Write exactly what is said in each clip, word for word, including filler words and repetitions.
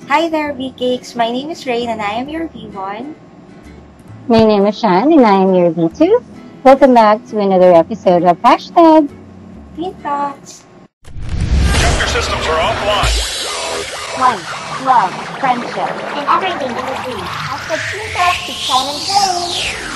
Hi there, B-Cakes. My name is Rain and I am your V one. My name is Shan and I am your V two. Welcome back to another episode of Hashtag Teen Talks. Check your systems are offline. One, love, friendship, and everything in between. Hashtag Teen Talks with Shine and Rain.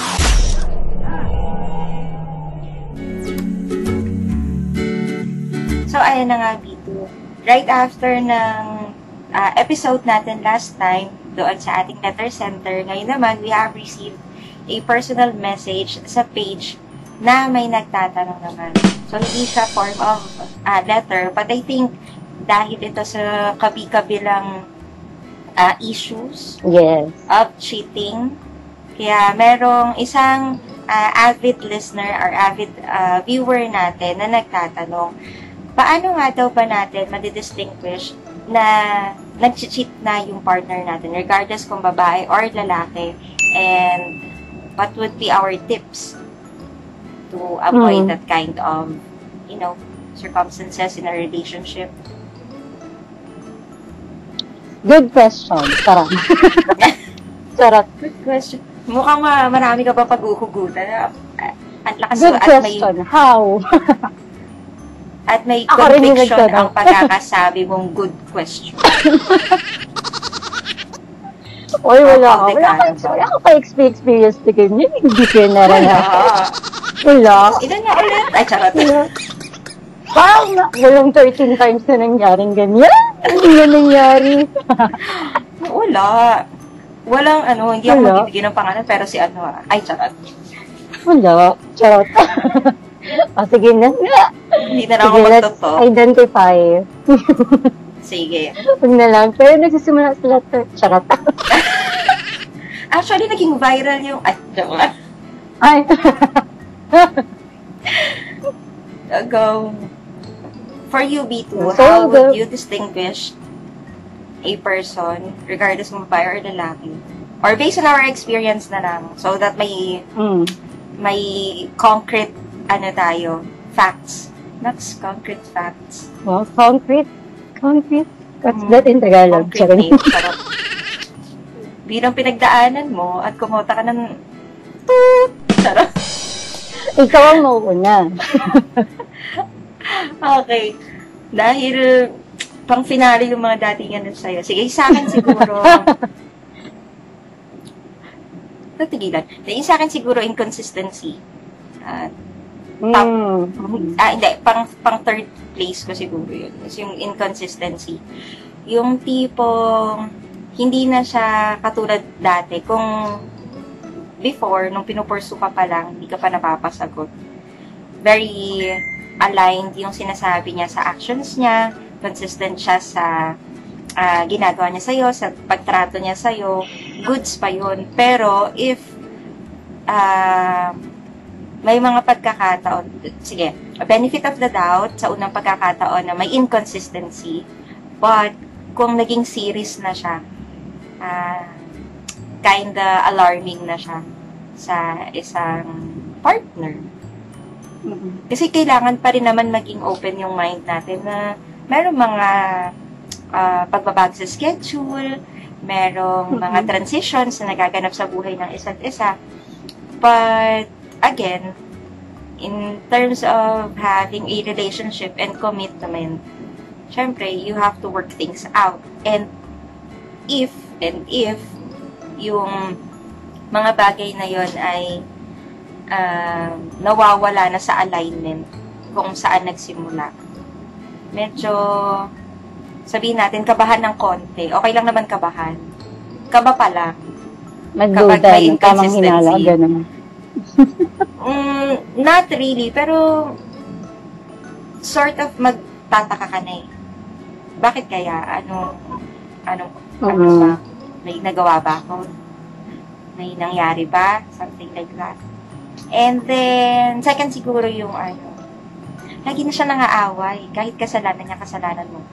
So, ayan na nga, B two. Right after ng uh, episode natin last time, doon sa ating letter center, ngayon naman, we have received a personal message sa page na may nagtatanong naman. So, hindi siya form of uh, letter, but I think dahil ito sa kabi-kabilang uh, issues Yes. of cheating, kaya merong isang uh, avid listener or avid uh, viewer natin na nagtatanong, paano nga daw ba natin madidistinguish na nag-cheat na yung partner natin, regardless kung babae or lalaki, and what would be our tips to avoid Mm. that kind of, you know, circumstances in a relationship? Good question. Sarap. Sarap. Good question. Mukhang ma- marami ka pa pag-uhugutan. Ah, Ang lakas Good at may, question. How? at may Ako rin yung conviction nagtanong. ang pagkakasabi mong good question. Oy, wala How ako. Wala delikado. ako. Wala ako pa experience na ganyan. Hindi ko na rin ako. Ah, Wala. ilan nga ulit? Ay, charot. Wala. Parang na, walang thirteen times na nangyaring ganyan. Hindi na nangyari. Wala. Walang ano, hindi ako Wala. magbibigay ng pangalan, pero si ano, ah. Ay, charot. Wala. Charot. O, sige na nga. Hindi na lang ako Sige, let's magtotoo. identify. Sige. Huwag na lang. Pero nagsisimula sa letter. Charot. Actually, naging viral yung, ay, joke lang. Ay. Go. For you, B two, So, how would the- you distinguish a person, regardless kung babae or lalaki? Or based on our experience na lang, so that may Mm. may concrete, ano tayo, facts. Not concrete facts. Well, concrete. Concrete. What's Mm. that in Tagalog? Concrete Sorry. name. Charot. Bilang pinagdaanan mo at kumota ka ng toot. Charot. Ikaw ang mauuna. Okay. Dahil pang finale yung mga datingan nun sa'yo. Sige, sa akin siguro. Natigilan. Yung sa akin siguro inconsistency. Ah, Mm. ah, hindi. Pang, pang third place ko siguro yun. Is yung inconsistency. Yung tipong hindi na siya katulad dati. Kung before, nung pinupursu ka pa lang, hindi ka pa napapasagot. Very aligned yung sinasabi niya sa actions niya. Consistent siya sa ah, ginagawa niya sa'yo, sa pagtrato niya sa'yo. Goods pa yun. Pero if ah, may mga pagkakataon, sige, benefit of the doubt sa unang pagkakataon na may inconsistency, but kung naging series na siya, ah, kinda alarming na siya sa isang partner. Mm. Kasi kailangan pa rin naman maging open yung mind natin na merong mga ah, pagbabago sa schedule, merong mga Mhm. transitions na nagaganap sa buhay ng isa't isa. But, again, in terms of having a relationship and commitment, syempre, you have to work things out. And if, and if, yung mga bagay na yon ay uh, nawawala na sa alignment kung saan nagsimula. Medyo, sabihin natin, kabahan ng konti. Okay lang naman kabahan. Kaba pa lang. Kapag Magduda. may Tamang hinala. inconsistency. Ganun. Mm, not really, pero sort of magtataka ka na eh. Bakit kaya? Ano, ano, ano Mhm. ba? May nagawa ba ako? May nangyari ba? Something like that. And then, second siguro yung ano, lagi na siya nangaaway. Kahit kasalanan niya, kasalanan mo.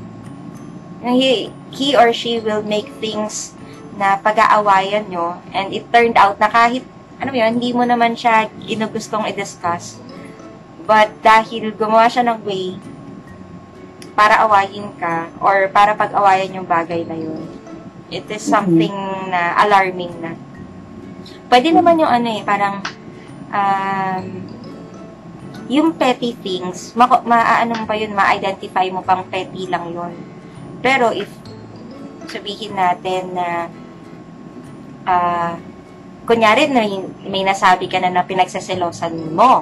He, he or she will make things na pag-aawayan nyo, and it turned out na kahit ano yun, hindi mo naman siya ginugustong i-discuss. But dahil gumawa siya ng way para awayin ka or para pag-awayan yung bagay na yun. It is something na alarming na. Pwede naman yung ano eh, parang um, yung petty things, ma- maaano pa yun, ma-identify mo pang petty lang yun. Pero if sabihin natin na uh, kunyari may, may nasabi ka na na pinagsaselosan mo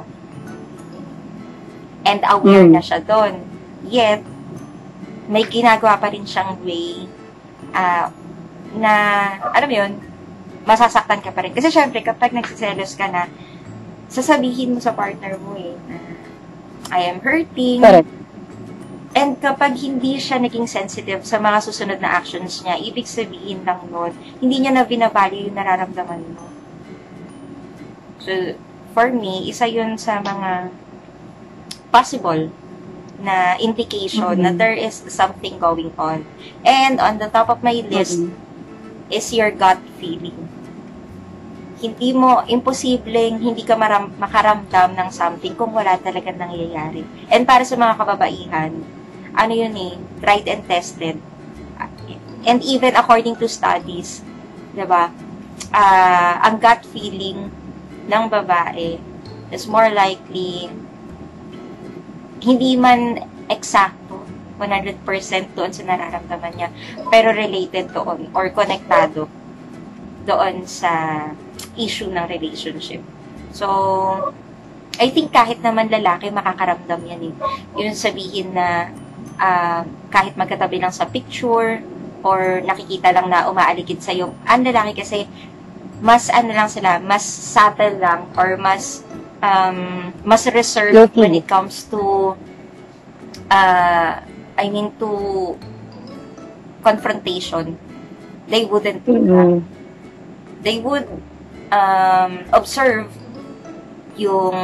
and aware Mm. na siya doon, yet may ginagawa pa rin siyang way uh, na, alam mo yun, masasaktan ka pa rin. Kasi syempre, kapag nagsiselos ka na, sasabihin mo sa partner mo eh, na I am hurting. Correct. And kapag hindi siya naging sensitive sa mga susunod na actions niya, ibig sabihin lang nun, hindi niya na binavalue yung nararamdaman mo. So, for me, isa yun sa mga possible na indication Mm-hmm. na there is something going on. And on the top of my list Mm-hmm. is your gut feeling. Hindi mo, imposibleng hindi ka maram, makaramdam ng something kung wala talaga nangyayari. And para sa mga kababaihan, ano yun eh, tried and tested. And even according to studies, diba, uh, ang gut feeling ng babae is more likely hindi man eksakto one hundred percent doon sa nararamdaman niya, pero related doon or konektado doon sa issue ng relationship. So, I think kahit naman lalaki makakaramdam yan eh. Yung sabihin na uh, kahit magkatabi lang sa picture or nakikita lang na umaaligid sa'yo, ang lalaki kasi mas ano lang sila, mas subtle lang or mas um, mas reserved Low-key. when it comes to uh, I mean to confrontation. They wouldn't do that. Mm-hmm. They would um, observe yung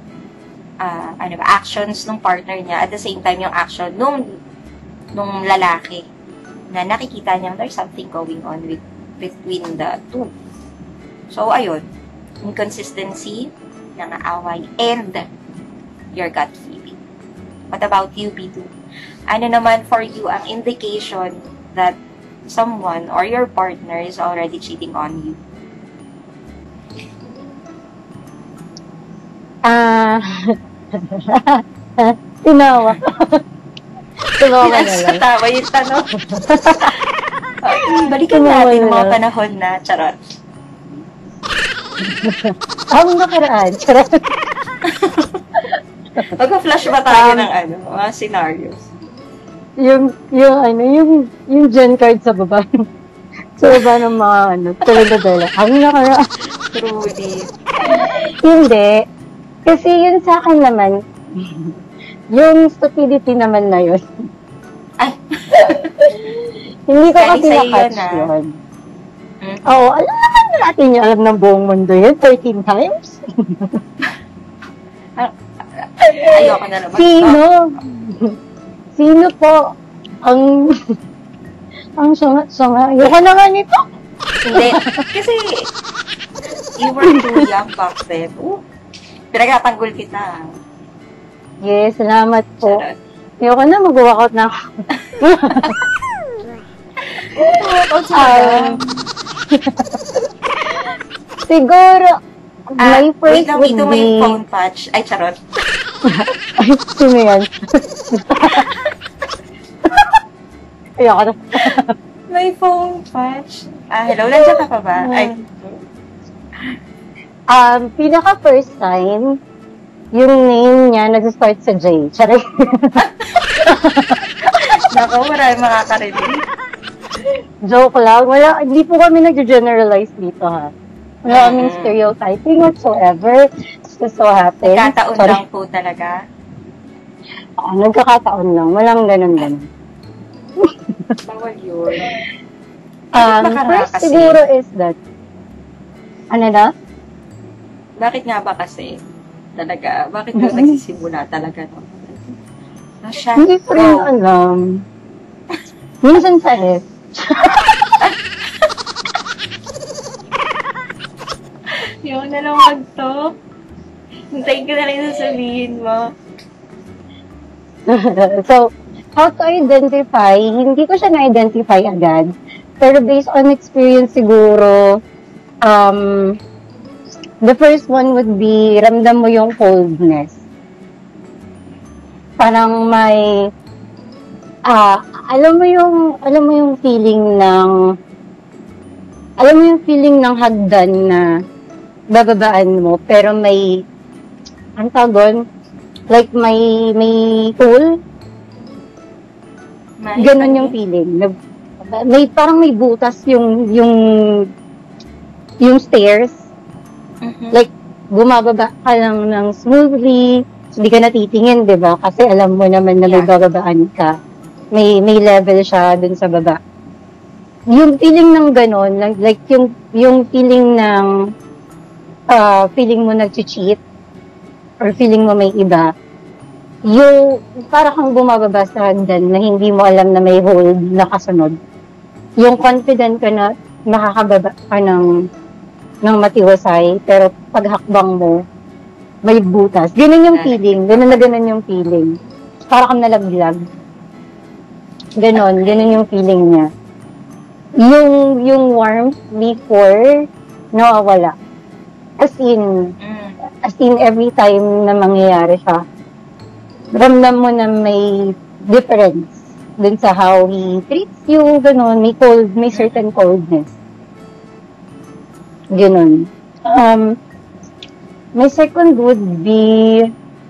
uh, ano ba, actions ng partner niya at the same time yung action nung nung lalaki na nakikita niya there's something going on with between the two. So, ayun. Inconsistency ng away and your gut feeling. What about you, B two? Ano naman for you ang indication that someone or your partner is already cheating on you? Ah, tinawa. Tinawa na lang. Pinagkatawa yung tanong. Okay, balikan Tumawa natin na ang mga lang. panahon na charot. Ang nakaraan. Charot. Magpa-flash ba tayo Um, ng ano, mga scenarios? yung, yung, ano, yung, yung gen card sa baba. Sa baba ng mga, ano, telenovela. Ang nakaraan. Truly. Hindi. Kasi yun sa akin naman, yung stupidity naman na yun. Ay, Hindi ko Galing kasi sa'yo na-catch yun, ah. yun. Hmm? Oo, alam naman natin yung alam ng buong mundo yun, thirteen times. ayoko na naman. Sino? Sino po ang ang sanga-sanga? Ayoko na nga nito. Hindi. Kasi, you were too young back then. Oh, pinagtatanggol kita. Yes, salamat po. Charot. Ayoko na, mag-walkout na ako. Walkout sa Um, siguro, Ah, my wait first lang, would dito may be... phone patch. Ay, charot. Ay, sino yan? Ayoko na. May phone patch. Ah, hello, nandiyan ka pa ba? Ay, Um, pinaka first time, yung name niya nag-start sa J. Charay. naku, maraming makakarinig. Joke lang. Wala, hindi po kami nag-generalize dito, ha. Wala kaming Mm. stereotyping whatsoever. Just so happen. Kataon Sorry. lang po talaga. Ah, nagkakataon lang. Walang ganun-ganun. Bawal yun. Um, baka nga first kasi? siguro is that, ano na? Bakit nga ba kasi? Talaga, bakit doon nagsisimula talaga? No? No, siya. Hindi ko rin Wow. alam. Minsan sa F. Yung na lang wag to. Hintayin ko na lang yung sasabihin mo. So, how to identify, hindi ko siya na-identify agad. Pero based on experience siguro, um, the first one would be, ramdam mo yung coldness. Parang may, ah, alam mo yung, alam mo yung feeling ng, alam mo yung feeling ng hagdan na bababaan mo, pero may, ang tawag, like may, may hole. May- Ganon yung feeling. Nag- May, parang may butas yung, yung, yung stairs. Mhm. Like, bumababa ka lang ng smoothly, hindi ka natitingin, di ba? Kasi alam mo naman na may Yeah. bababaan ka. May, may level siya dun sa baba. Yung feeling ng ganon, like, like yung, yung feeling ng, ah, feeling mo nag-cheat, or feeling mo may iba, yung, para kang bumababa sa hagdan na hindi mo alam na may hold na kasunod. Yung confident ka na makakababa ka ng, ng matiwasay, pero paghakbang mo, may butas. Ganun yung feeling. Ganun na ganun yung feeling. Para kang nalaglag. Ganon. Ganun yung feeling niya. Yung, yung warmth before, nawawala. As in, Mm. as in every time na mangyayari siya, ramdam mo na may difference dun sa how he treats you, ganun, may cold, may certain coldness. Ganun. Um, my second would be,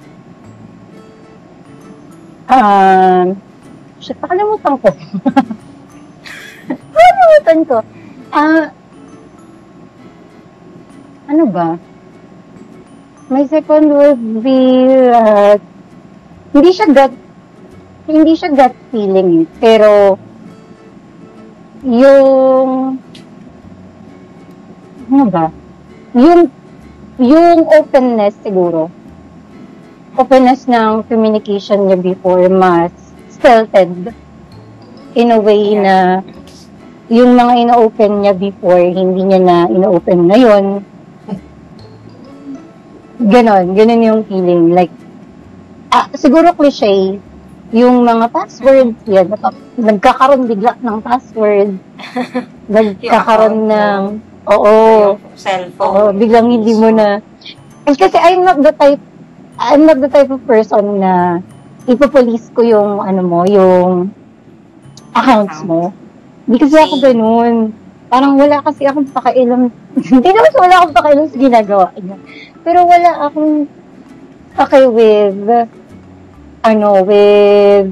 um, shit, nakalimutan ko. Nakalimutan ko. Ah, ano ba? My second would be, uh, hindi siya gut, hindi siya gut feeling, eh. Pero, yung, ano ba? Yung, yung openness siguro. Openness ng communication niya before mas stilted in a way na yung mga ina-open niya before, hindi niya na ina-open ngayon. Ganon, ganon yung feeling. Like, ah, siguro cliche, yung mga passwords, yan, nagkakaroon bigla ng password, nagkakaroon ng, oo, Yung cellphone. oo, biglang hindi mo na, eh, kasi I'm not the type, I'm not the type of person na ipopolice ko yung, ano mo, yung accounts mo. Hindi kasi ako ganun. Parang wala kasi akong pakailam, hindi naman wala akong pakailam sa ginagawa niya. Pero wala akong pake with, ano, with,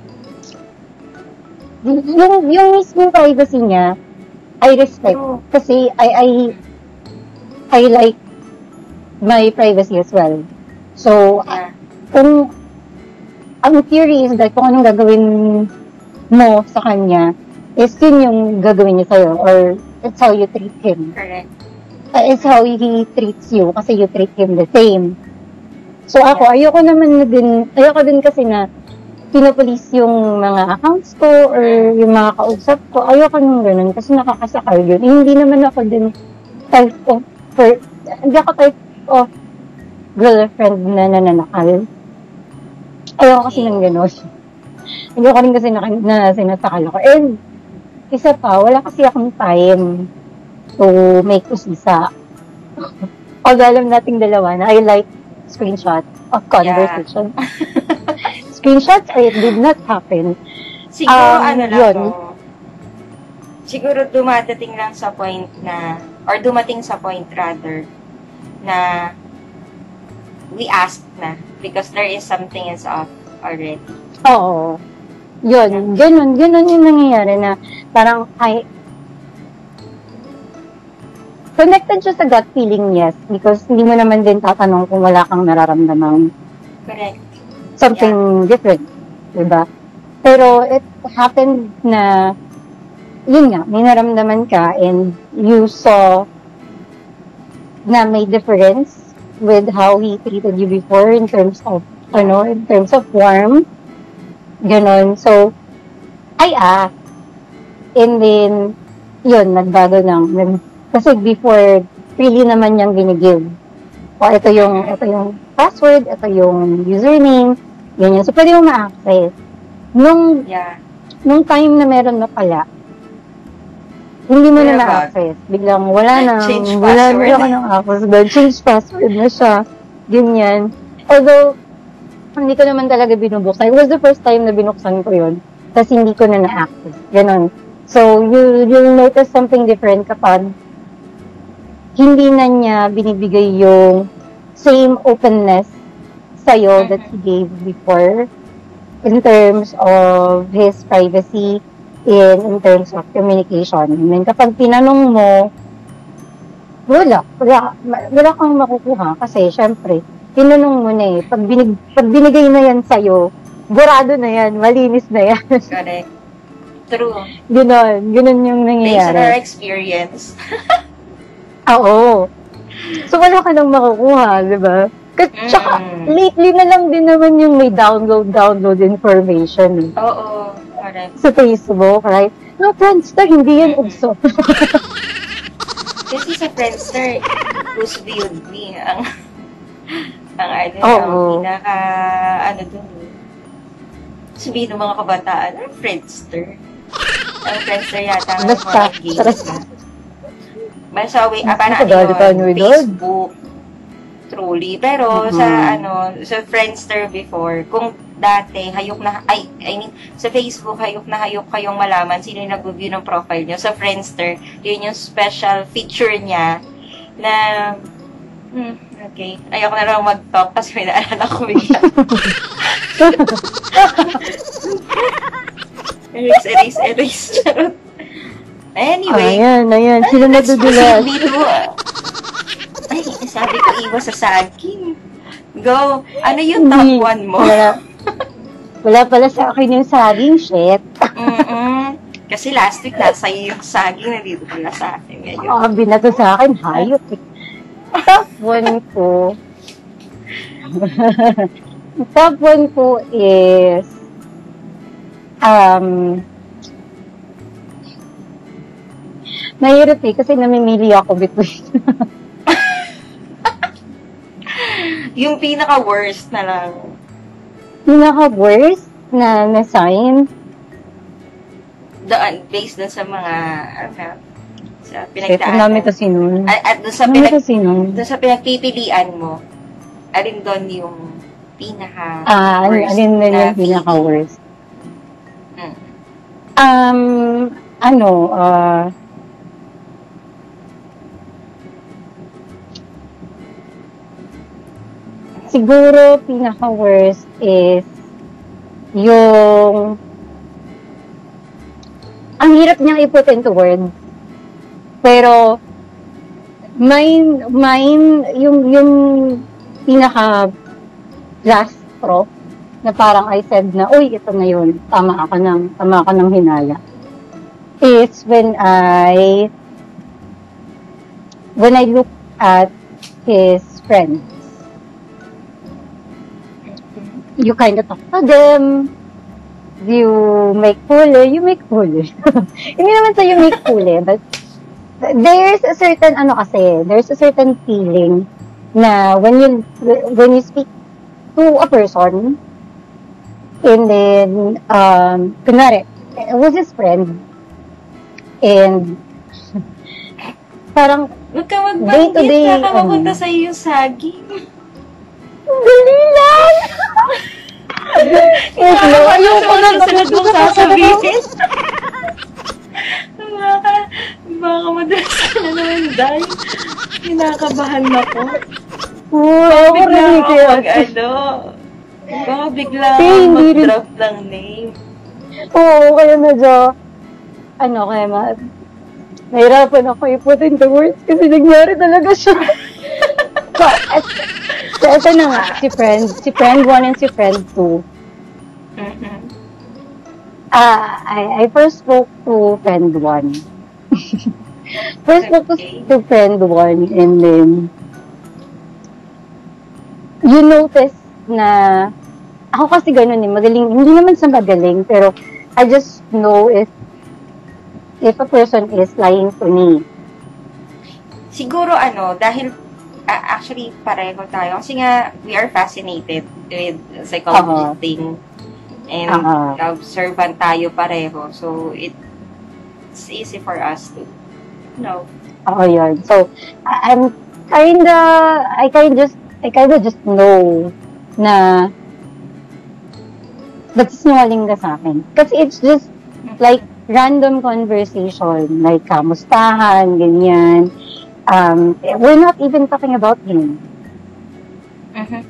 yung, yung mismo privacy niya, I respect. True. Kasi I, I, I like my privacy as well. So, Yeah. kung, ang theory is that kung anong gagawin mo sa kanya, is yun yung gagawin niya sa'yo, or it's how you treat him. Correct. Uh, it's how he treats you, kasi you treat him the same. So ako, ayoko naman na din, ayoko din kasi na pinopolice yung mga accounts ko, or yung mga kausap ko. Ayoko nung ganun, kasi nakakasakal yun. Eh, hindi naman ako din type of, per, hindi ako type of girlfriend na nananakal. Ayoko kasi ng ganun. Ayoko rin kasi na, na sinasakal ako. And, isa pa, wala kasi akong time to make usisa. Although alam nating dalawa na I like screenshot of conversation. Screenshots, or it did not happen. Siguro, Um, ano lang yun. to, siguro dumadating lang sa point na, or dumating sa point rather, na we asked na, because there is something is off already. Oo. Yun, ganun, ganun yung nangyayari na parang ay connected siya sa gut feeling, yes, because hindi mo naman din tatanong kung wala kang nararamdamang Correct. something different, diba? Pero it happened na, yun nga, may naramdaman ka and you saw na may difference with how he treated you before in terms of, ano, in terms of warmth, ganon. So, I asked, and then, yun, nagbago lang. Nag, kasi before, really naman niyang ginigive. O, ito yung, ito yung password, ito yung username, ganyan. So, pwede mo ma-access. Nung, Yeah. nung time na meron na pala, hindi mo na Whereabouts? na-access. Biglang wala na, Change wala password. na ako ng access. But change password na siya. Ganyan. Although, hindi ko naman talaga binubuksan. It was the first time na binuksan ko yun. Tapos hindi ko na na-access. Ganon. So, you, you'll notice something different kapag hindi na niya binibigay yung same openness sa'yo that he gave before in terms of his privacy and in terms of communication. And then kapag tinanong mo, wala. Wala, wala kang makukuha kasi syempre, tinanong mo na eh. Pag, binig, pag binigay na yan sa'yo, burado na yan, malinis na yan. Correct. True. Ganon, ganon yung Based on our nangyayari. experience. Oo. So, wala ka nang makukuha, di ba? Kasi, Mm. tsaka, lately na lang din naman yung may download, download information eh, Oo. Correct. sa Facebook, right? No, Friendster, hindi yan ubso. Kasi sa Friendster, who's viewed me, ang, ang ano, Oo. ang pinaka, ano dun, sabihin ng mga kabataan, ang Friendster. Ang Friendster yata ang Basta, mga games basta. na. Basta, wait, ah, parang ano Kadali pa, yun, no, Lord? Facebook, truly. Pero Mhm. sa, ano, sa Friendster before, kung dati, hayok na, ay, I mean, sa Facebook, hayok na hayok kayong malaman sino yung nag-view ng profile nyo. Sa Friendster, yun yung special feature niya na, hmm, okay, ayoko na lang mag-talk kasi may naalala ko bigla. erase, erase, erase. Charot. Anyway, Ayan, ayan. Sino let's nadudulas? proceed dito. Ay, sabi ko iwas sa saging. Go. Ano yung top Hindi. one mo? Wala. Wala pala sa akin yung saging, shit. Mm-mm. Kasi last week nasa iyo yung saging na dito pala sa akin ngayon. Ah, binato sa akin, hayop eh. Top one ko. Top one ko is um mahirap eh kasi namimili ako between Yung pinaka-worst na lang. pinaka-worst na na sign. Doon, based dun sa mga, ano, sa Shit, ang dami pinagdaanan. kasi nun. At, at dun sa, Ang dami pinag, kasi nun. dun sa pinagpipilian mo, alin doon yung pinaka Ah, ano, worst alin na na yung pinaka-worst? Mm. Um, ano, uh, siguro pinaka-worst is yung ang hirap niyang i-put into words. Pero mine, mine, yung, yung pinaka last straw na parang I said na, uy, ito na yun, tama ako ng, tama ako ng hinala. It's when I, when I look at his friends. You kind of talk to them, you make huli, you make huli. Hindi naman sa you make huli, but there's a certain, ano kasi, there's a certain feeling na when you, when you speak to a person, and then, um, kunwari, it was his friend, and, parang, Huwag ka magbanggit, Day-to-day, baka mapunta ano. sa yung saging. dali lang! Wait, no, ayoko na, Sunod mong sasabihin. Baka, baka madalas ka na naman, Day. Kinakabahan ako. Oo, Baka ako bigla rin ako kaya. mag, ano, baka bigla Eh, ako hindi rin. mag-drop ng name. Oo, kaya medyo, ano, kaya ma, nahirapan ako i-put into words kasi nangyari talaga siya. So, at, so, ito na nga, si friend, si friend one and si friend two. Mhm. Ah, I, I first spoke to friend one. First spoke to, Okay. to friend one and then, you notice na, ako kasi ganun eh, magaling, hindi naman sa magaling, pero I just know if, if a person is lying to me. Siguro ano, dahil ah, actually pareho tayo. Kasi nga, we are fascinated with psychology Oo. thing. And Ah. observant tayo pareho. So, it's easy for us to, you know, Oo, yun. So, I- I'm kinda, I kinda just, I kinda just know na nagsisinungaling ka sa akin. Kasi it's just like random conversation, like kamustahan, ganyan. Um, we're not even talking about him. Mhm.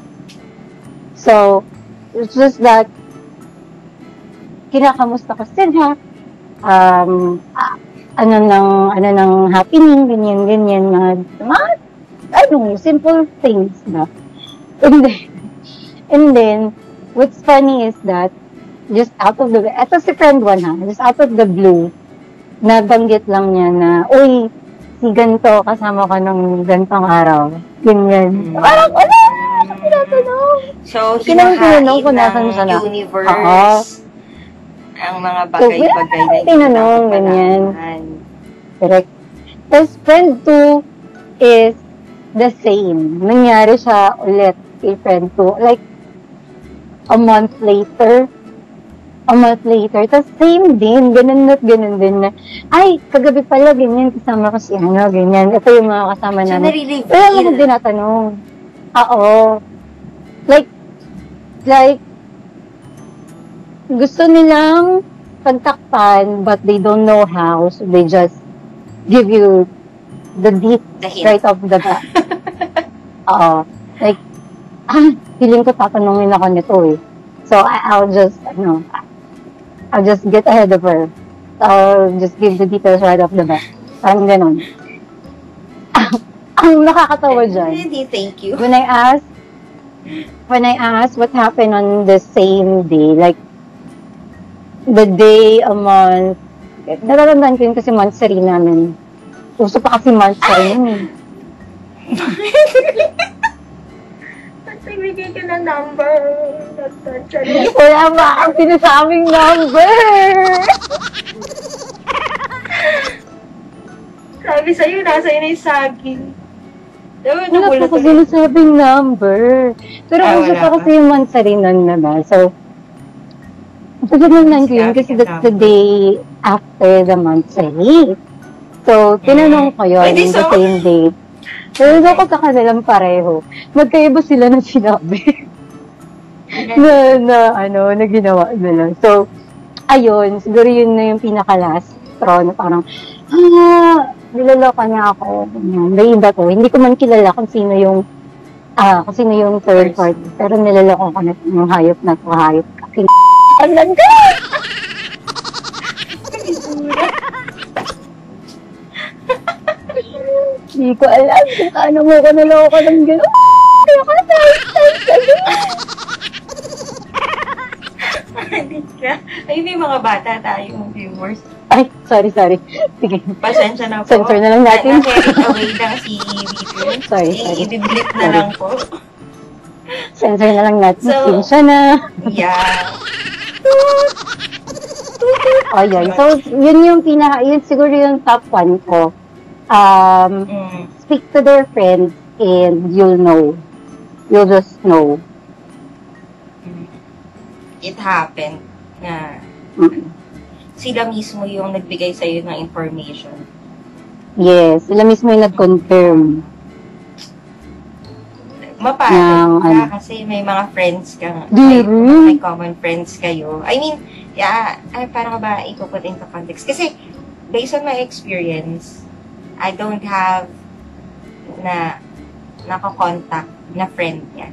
So, it's just that kinakamusta ko sila. Um, ah, ano nang, ano nang happening, ganyan, ganyan, mga, mga, ano, simple things na. And then, and then, what's funny is that, just out of the, eto si friend one ha, just out of the blue, nabanggit lang niya na, uy, si ganito, kasama ka ng ganitong araw. Ganyan. Mm. Parang, wala, tinatanong. So, Kinang hinahain tinanong kung nasan siya ng na. universe Oo. ang mga bagay-bagay na hindi tinanong, dapat ganyan. malaman. Correct. Tapos, friend two is the same. Nangyari siya ulit kay friend two. Like, a month later, a month later, tapos same din, ganun at ganun din na, ay, kagabi pala, ganyan, kasama ko si ano, ganyan. Ito yung mga kasama So, namin. nare-reveal. Wala akong tinatanong. Oo. Like, like, gusto nilang pagtakpan, but they don't know how, so they just give you the deep The hint. right off the bat. Oo. Like, ah, feeling ko tatanungin ako nito eh. So, I, I'll just, ano, I'll just get ahead of her. I'll just give the details right off the bat. Parang ganon. Ang nakakatawa dyan, Hindi, thank you. when I asked, when I asked what happened on the same day, like, the day, a month, natatandaan ko yun kasi monthsary namin. Uso pa kasi monthsary yun eh. Nagbigay ka ng number. Wala ba ang sinasabing number? Sabi sa'yo, nasa yun yung saging. Diba, Wala nagulat pa kasi ulit. sinasabing number. Pero Ah, uso wala pa pa. kasi yung monthsary nun na ba? So, Pagkakamanan ko yun kasi that's the day after the monthsary. So, tinanong ko yun, Pwede the so? same day. Tinanong ko sa kanilang pareho. Magkaiba sila ng sinabi. na, na, ano, na ginawa nila. So, ayun, siguro yun na yung pinaka-last straw na parang, ah, nilaloka na ako. Ganyan. May iba to. Hindi ko man kilala kung sino yung, ah, kung sino yung third party. Pero nilaloko ko na yung hayop na to, hayop ka. Andan ka! Hindi ko alam kung paano mo ko naloko ng gano'n. Kaya ka sabi Hindi ka. Ay, may mga bata tayong viewers. Ay, sorry, sorry. Sige. Pasensya na po. Censor na lang natin. Na-carry away lang si video. Sorry, sorry. I-blip na Sorry. lang po. Censor na lang natin. So- Sinsya na. Yeah. Oh, yun. So, yun yung pinaka, yun siguro yung top one ko. Um, Mm. speak to their friends and you'll know. You'll just know. It happened na Mm. sila mismo yung nagbigay sa'yo ng information. Yes, sila mismo yung nag-confirm. Mapagod Ng, ka ano. kasi may mga friends ka. Di May, rin. may common friends kayo. I mean, yeah, ay, parang ba ipuput into context? Kasi, based on my experience, I don't have na nakakontakt na friend niya.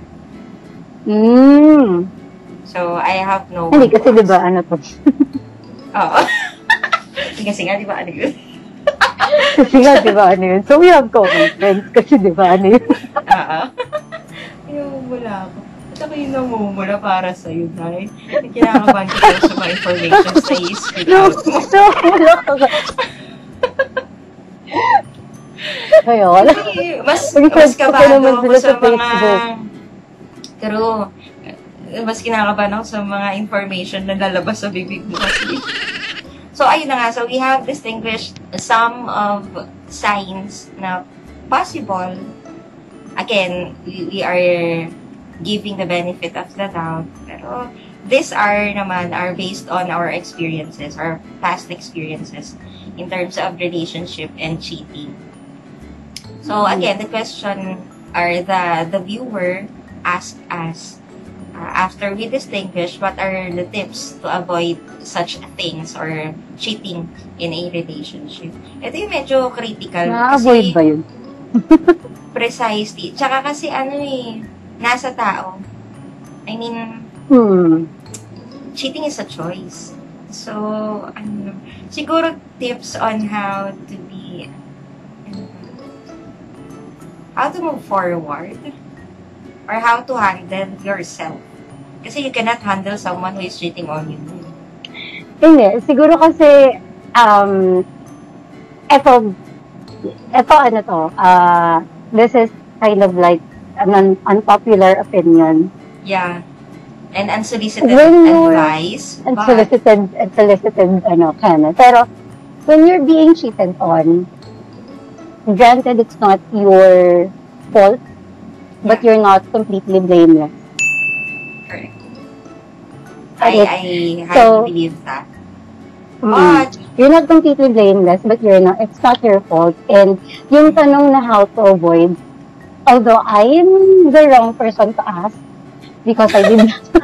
Mm. So, I have no Hindi, one kasi to di ba ask. ano to? Oo. Kasi nga, di ba ano yun? Kasi nga, di ba ano yun? So, we have common friends kasi di ba ano yun? Oo. Namumula ako. At ako yung namumula para sa'yo, dahil kinakabahan ko daw sa mga information sa i-spit No, out mo. no, wala ka ba? Kaya wala. Ay, Mas, Pag mas ko kabado naman ako sila sa sa mga... Facebook. True. Mas kinakabahan ako sa mga information na lalabas sa bibig mo kasi. So, ayun na nga. So, we have distinguished some of signs na possible. Again, we, we are giving the benefit of the doubt. Pero, these are naman are based on our experiences, our past experiences in terms of relationship and cheating. So again, the question or the the viewer asked us uh, after we distinguish what are the tips to avoid such things or cheating in a relationship. Ito yung medyo critical. Na-avoid ba yun? Precisely. Tsaka kasi ano eh, nasa tao. I mean, Hmm. cheating is a choice. So, ano, siguro tips on how to be, ano, how to move forward or how to handle yourself. Kasi you cannot handle someone who is cheating on you. Hindi. Siguro kasi, um, eto, eto ano to, uh, this is kind of like an un- unpopular opinion. Yeah. And unsolicited When you're advice. but- Unsolicited, unsolicited, ano, kind of. Pero, when you're being cheated on, granted it's not your fault, but Yeah. you're not completely blameless. Correct. I, Okay. I highly So- believe that. Mm. But, You're not completely blameless, but you're not, it's not your fault. And yung tanong na how to avoid, although I am the wrong person to ask, because I did not.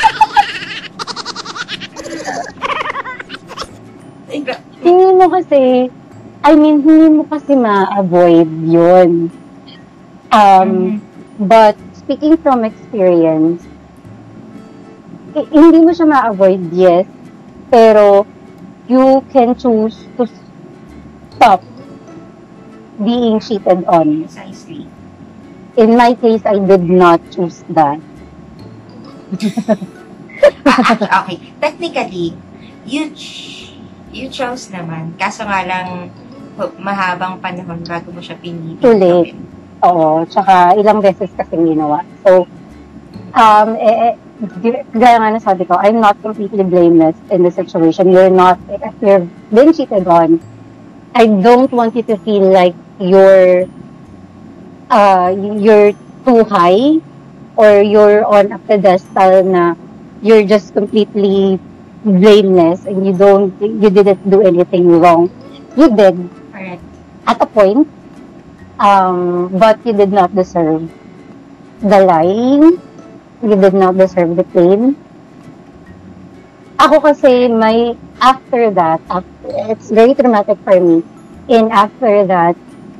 Hindi mo kasi, I mean, hindi mo kasi ma-avoid yun. Um, But, speaking from experience, i- hindi mo siya ma-avoid, yes, pero you can choose to stop being cheated on. precisely. In my case, I did not choose that. Ah, okay. Technically, you ch- you chose naman. Kaso nga lang, hu- mahabang panahon bago mo siya pinili. Too late. gawin. Oo, tsaka ilang beses kasi ginawa. So, um, eh, eh, g- gaya nga na sabi ko, I'm not completely blameless in the situation. You're not, if you're being cheated on, I don't want you to feel like you're, uh, you're too high or you're on a pedestal na you're just completely blameless and you don't, you didn't do anything wrong. You did Correct. at a point, um, but you did not deserve the lying, you did not deserve the pain. Ako kasi, my, after that, after, it's very traumatic for me, and after that,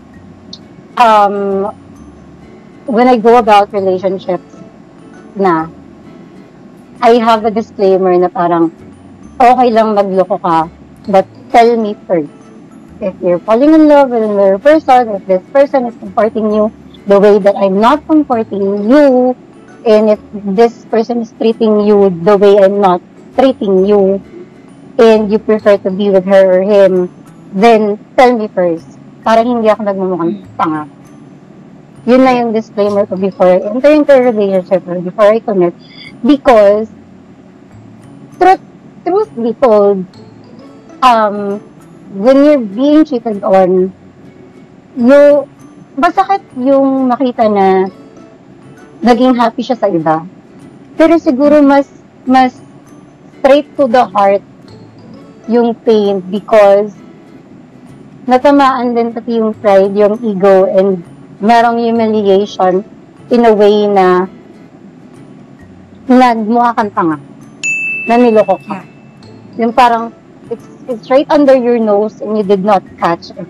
um, when I go about relationships na, I have a disclaimer na parang, okay lang magloko ka, but tell me first. If you're falling in love with another person, if this person is comforting you the way that I'm not comforting you, and if this person is treating you the way I'm not treating you, and you prefer to be with her or him, then tell me first. Parang hindi ako nagmumukhang tanga. Yun na yung disclaimer ko before I enter into a relationship or before I commit. Because, truth, truth be told, um, when you're being cheated on, you, masakit yung makita na naging happy siya sa iba. Pero siguro mas, mas straight to the heart yung pain because natamaan din pati yung pride, yung ego, and merong humiliation in a way na nagmukha kang tanga, na niloko ka. Yeah. Yung parang, it's, it's right under your nose and you did not catch it.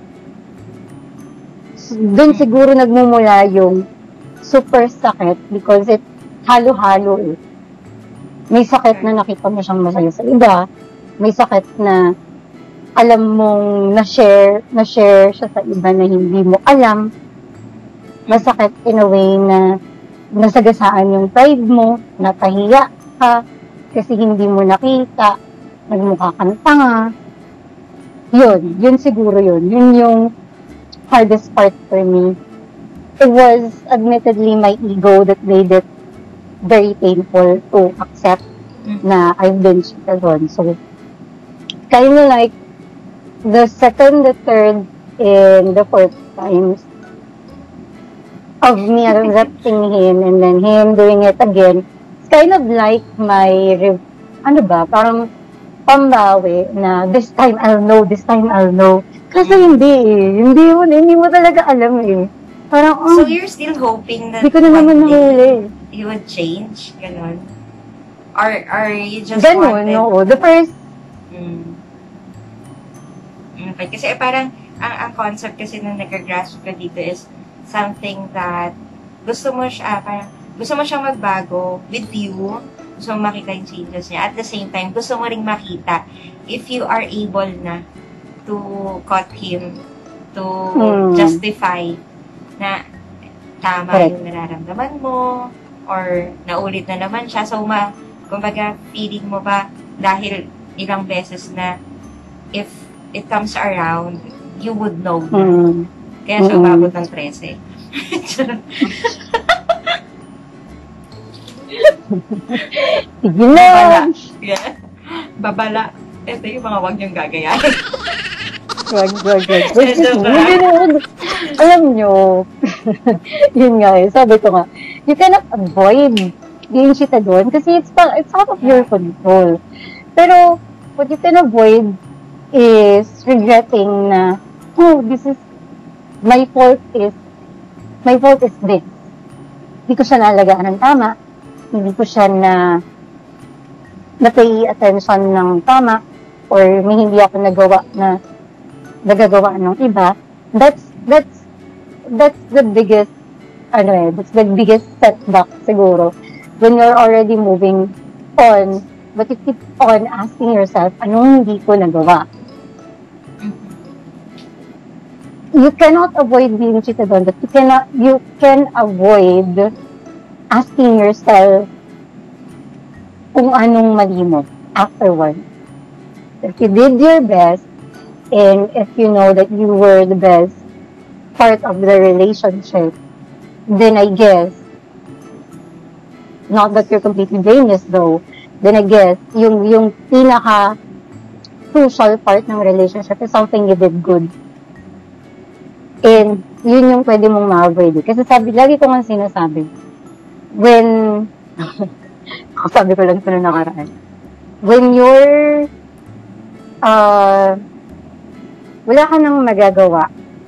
Doon siguro nagmumula yung super sakit because it halo-halo eh. May sakit na nakita mo siyang masaya sa iba, may sakit na alam mong na-share, na-share siya sa iba na hindi mo alam. Masakit in a way na nasagasaan yung pride mo, napahiya ka, kasi hindi mo nakita, nagmukha kang tanga. Yun, yun siguro yun. Yun yung hardest part for me. It was admittedly my ego that made it very painful to accept na I've been cheated on. So, kind of like, the second, the third, and the fourth times of me accepting him and then him doing it again, it's kind of like my, re- ano ba, parang pambawi na this time I'll know, this time I'll know. Kasi hindi eh. Hindi mo, hindi mo talaga alam eh. Parang, oh, So, you're still hoping that hindi ko na naman one day nahuli. you would change? Ganon? Or, or you just Ganun, wanted... oo. The first, Mm. Okay, kasi eh, parang, ang, ang concept kasi nung nag-grasp ka dito is something that gusto mo siya, parang, gusto mo siyang magbago with you, gusto mo makita yung changes niya. At the same time, gusto mo ring makita if you are able na to cut him, to Hmm. justify na tama Correct. yung nararamdaman mo, or naulit na naman siya. So, ma, kumbaga, feeling mo ba, dahil ilang beses na, if it comes around, you would know na. mm, Kaya siya Mm-mm. umabot ng thirteen. Charot. sige Babala. lang. Yeah. Babala. Ito yung mga wag niyong gagayahin. Wag, wag, wag. Medyo ba? Hindi naman. Alam nyo, yun nga eh, sabi ko nga, you cannot avoid being cheated on kasi it's, pa- it's out of your control. Pero, what you can avoid is regretting na, oh, this is, my fault is, my fault is this. Hindi ko siya naalagaan ng tama. Hindi ko siya na, na-pay attention ng tama, or may hindi ako nagawa na, nagagawa ng iba. That's, that's, that's the biggest, ano eh, that's the biggest setback siguro. When you're already moving on, but you keep on asking yourself, anong hindi ko nagawa? You cannot avoid being cheated on, but you cannot, you can avoid asking yourself kung anong mali mo afterward. If you did your best, and if you know that you were the best part of the relationship, then I guess, not that you're completely blameless though, then I guess, yung, yung pinaka crucial part ng relationship is something you did good. And yun yung pwede mong ma-avoid. Kasi sabi, lagi ko nga sinasabi, when, sabi ko lang ito na nakaraan, when you're, uh, wala ka nang magagawa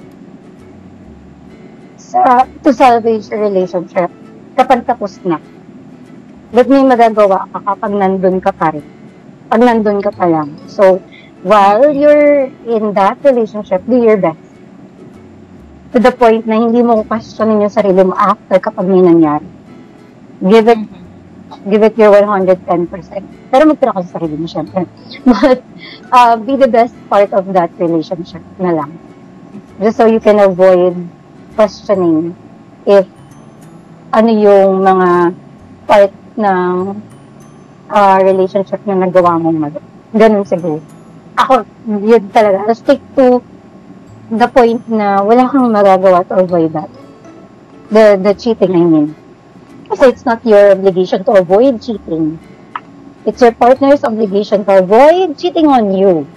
sa, to salvage a relationship kapag tapos na. But may magagawa ka kapag nandun ka pa rin. Pag nandun ka pa lang. So, while you're in that relationship, do your best. To the point na hindi mo questionin yung sarili mo after kapag may nangyari. Give it, give it your one hundred ten percent. Pero magtira ka sa sarili mo, syempre. But, uh, be the best part of that relationship na lang. Just so you can avoid questioning if ano yung mga part ng uh, relationship na nagawa mong mali. Ganun siguro. Ako, yun talaga. I'll stick to the point na wala kang magagawa to avoid that. The, the cheating, I mean. Kasi it's not your obligation to avoid cheating. It's your partner's obligation to avoid cheating on you.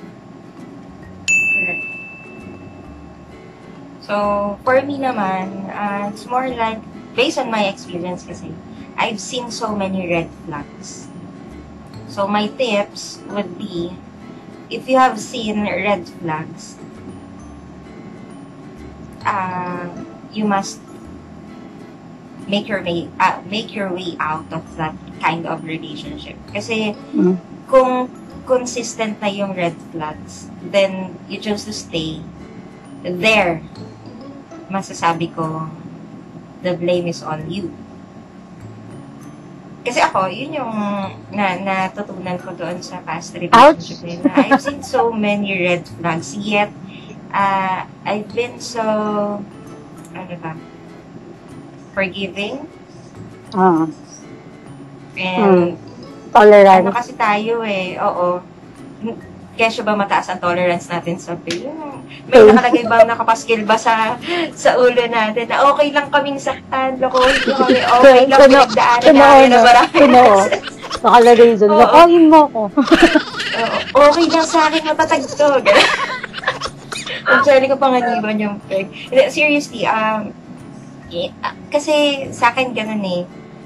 So, for me naman, uh, it's more like, based on my experience kasi, I've seen so many red flags. So, my tips would be, if you have seen red flags, uh, you must make your way uh, make your way out of that kind of relationship. Kasi Mm. kung consistent na yung red flags, then you choose to stay there. Masasabi ko, the blame is on you. Kasi ako, yun yung na, natutunan ko doon sa past relationship na yun. Na I've seen so many red flags, yet uh, I've been so, ano ba, forgiving. Ah. And, Tolerant. ano kasi tayo eh, oo. Kesyo ba mataas ang tolerance natin sa pain? May nakalagay ba, nakapaskil ba sa sa ulo natin na okay lang kaming saktan, loko, hindi kami okay lang pinagdaanan namin na marami. Ano, nakalagay dyan. Oo. Lakohin mo ko. Oo, okay lang sa akin matatag to. Ang sorry ko panganiban yung peg. Seriously, um, eh, ah, kasi sa akin ganun eh.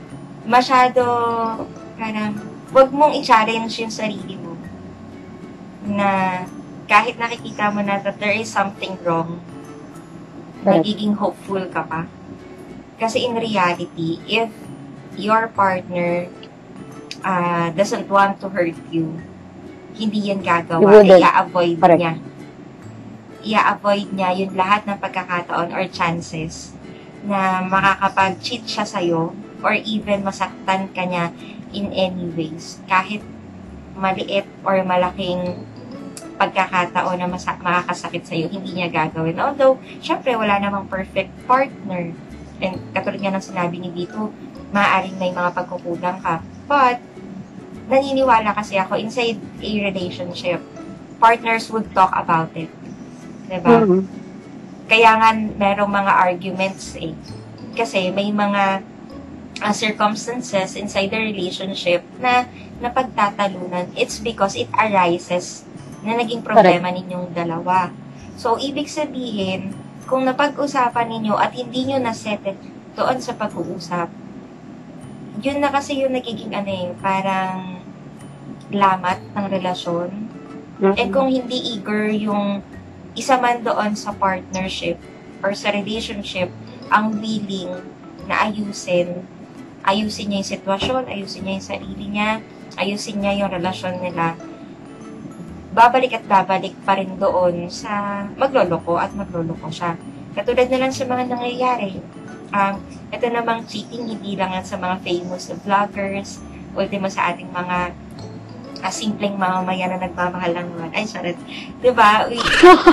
masyado, parang, wag mong i-challenge yung sarili mo na kahit nakikita mo na that there is something wrong, Correct. magiging hopeful ka pa. Kasi in reality, if your partner uh, doesn't want to hurt you, hindi yan You gagawa. wouldn't. I-avoid Correct. niya. I-avoid niya yung lahat ng pagkakataon or chances na makakapag-cheat siya sa'yo or even masaktan ka niya in any ways. Kahit maliit or malaking pagkakataon na masa- makakasakit sa'yo, hindi niya gagawin. Although, syempre, wala namang perfect partner. And katulad nga ng sinabi ni Vito, maaaring may mga pagkukulang ka. But, naniniwala kasi ako, inside a relationship, partners would talk about it. Diba? Mhm. Kaya nga merong mga arguments eh. Kasi may mga uh, circumstances inside the relationship na napagtatalunan. It's because it arises na naging problema ninyong dalawa. So, ibig sabihin, kung napag-usapan ninyo at hindi nyo nasettle doon sa pag-uusap, yun na kasi yung nagiging ano eh, parang lamat ng relasyon. Mhm. Eh kung hindi eager yung isa man doon sa partnership or sa relationship, ang willing na ayusin, ayusin niya yung sitwasyon, ayusin niya yung sarili niya, ayusin niya yung relasyon nila, babalik at babalik pa rin doon sa magloloko at magloloko siya. Katulad na lang sa mga nangyayari. Um, ito namang cheating, hindi lang yan sa mga famous vloggers, ultimo sa ating mga uh, simpleng mamamayan na nagmamahal ng mga, ay, sorry, diba? We,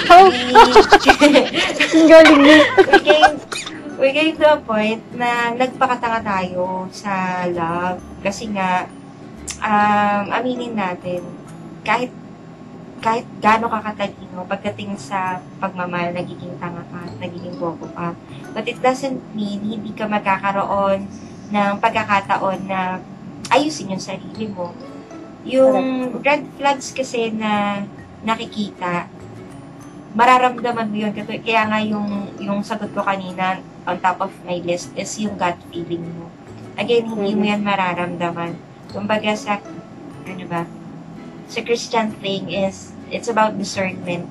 we, Galing din. we came, we came to a point na nagpakatanga tayo sa love. Kasi nga, um, aminin natin, kahit kahit gaano ka katalino, pagdating sa pagmamahal, nagiging tanga ka, nagiging bobo ka. But it doesn't mean hindi ka magkakaroon ng pagkakataon na ayusin yung sarili mo. Yung red flags kasi na nakikita, mararamdaman mo yun. Kaya nga yung, yung sagot ko kanina, on top of my list, is yung gut feeling mo. Again, hindi mo yan mararamdaman. Kumbaga sa, ano ba, sa Christian thing is, it's about discernment.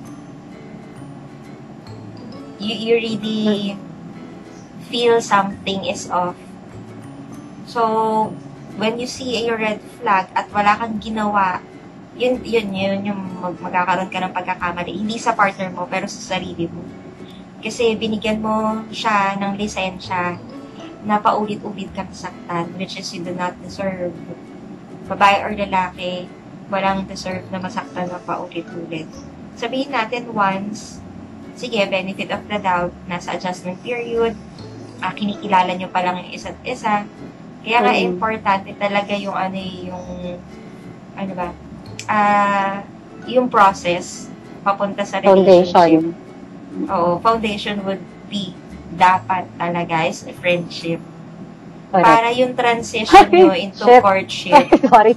You, you really feel something is off. So, when you see a red flag at wala kang ginawa, yun, yun, yun yung mag magkakaroon ka ng pagkakamali. Hindi sa partner mo, pero sa sarili mo. Kasi binigyan mo siya ng lisensya na paulit-ulit kang saktan, which is you do not deserve. Babae or lalaki, walang deserve na masaktan na paulit-ulit. Sabihin natin once, sige, benefit of the doubt, nasa adjustment period, uh, kinikilala nyo pa lang yung isa't isa. Kaya nga, Mm. importante talaga yung ano yung, ano ba, ah, uh, yung process papunta sa relationship. Foundation. Oo, foundation would be dapat talaga is a friendship. Correct. Para yung transition nyo into Shit. courtship. Sorry.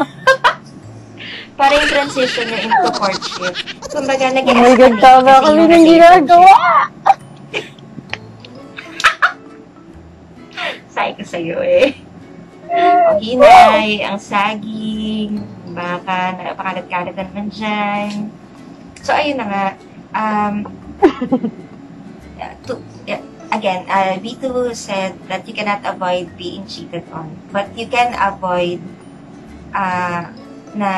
Para yung transition nyo into courtship. Kumbaga, Oh my God, nag-escalate tama kasi kami yung ng relationship. ginagawa. Say ko sa'yo eh. O hinay, ang saging, baka, napakalat-kalat na naman dyan. So, ayun na nga. Um, to, again, uh, B two said that you cannot avoid being cheated on. But you can avoid uh, na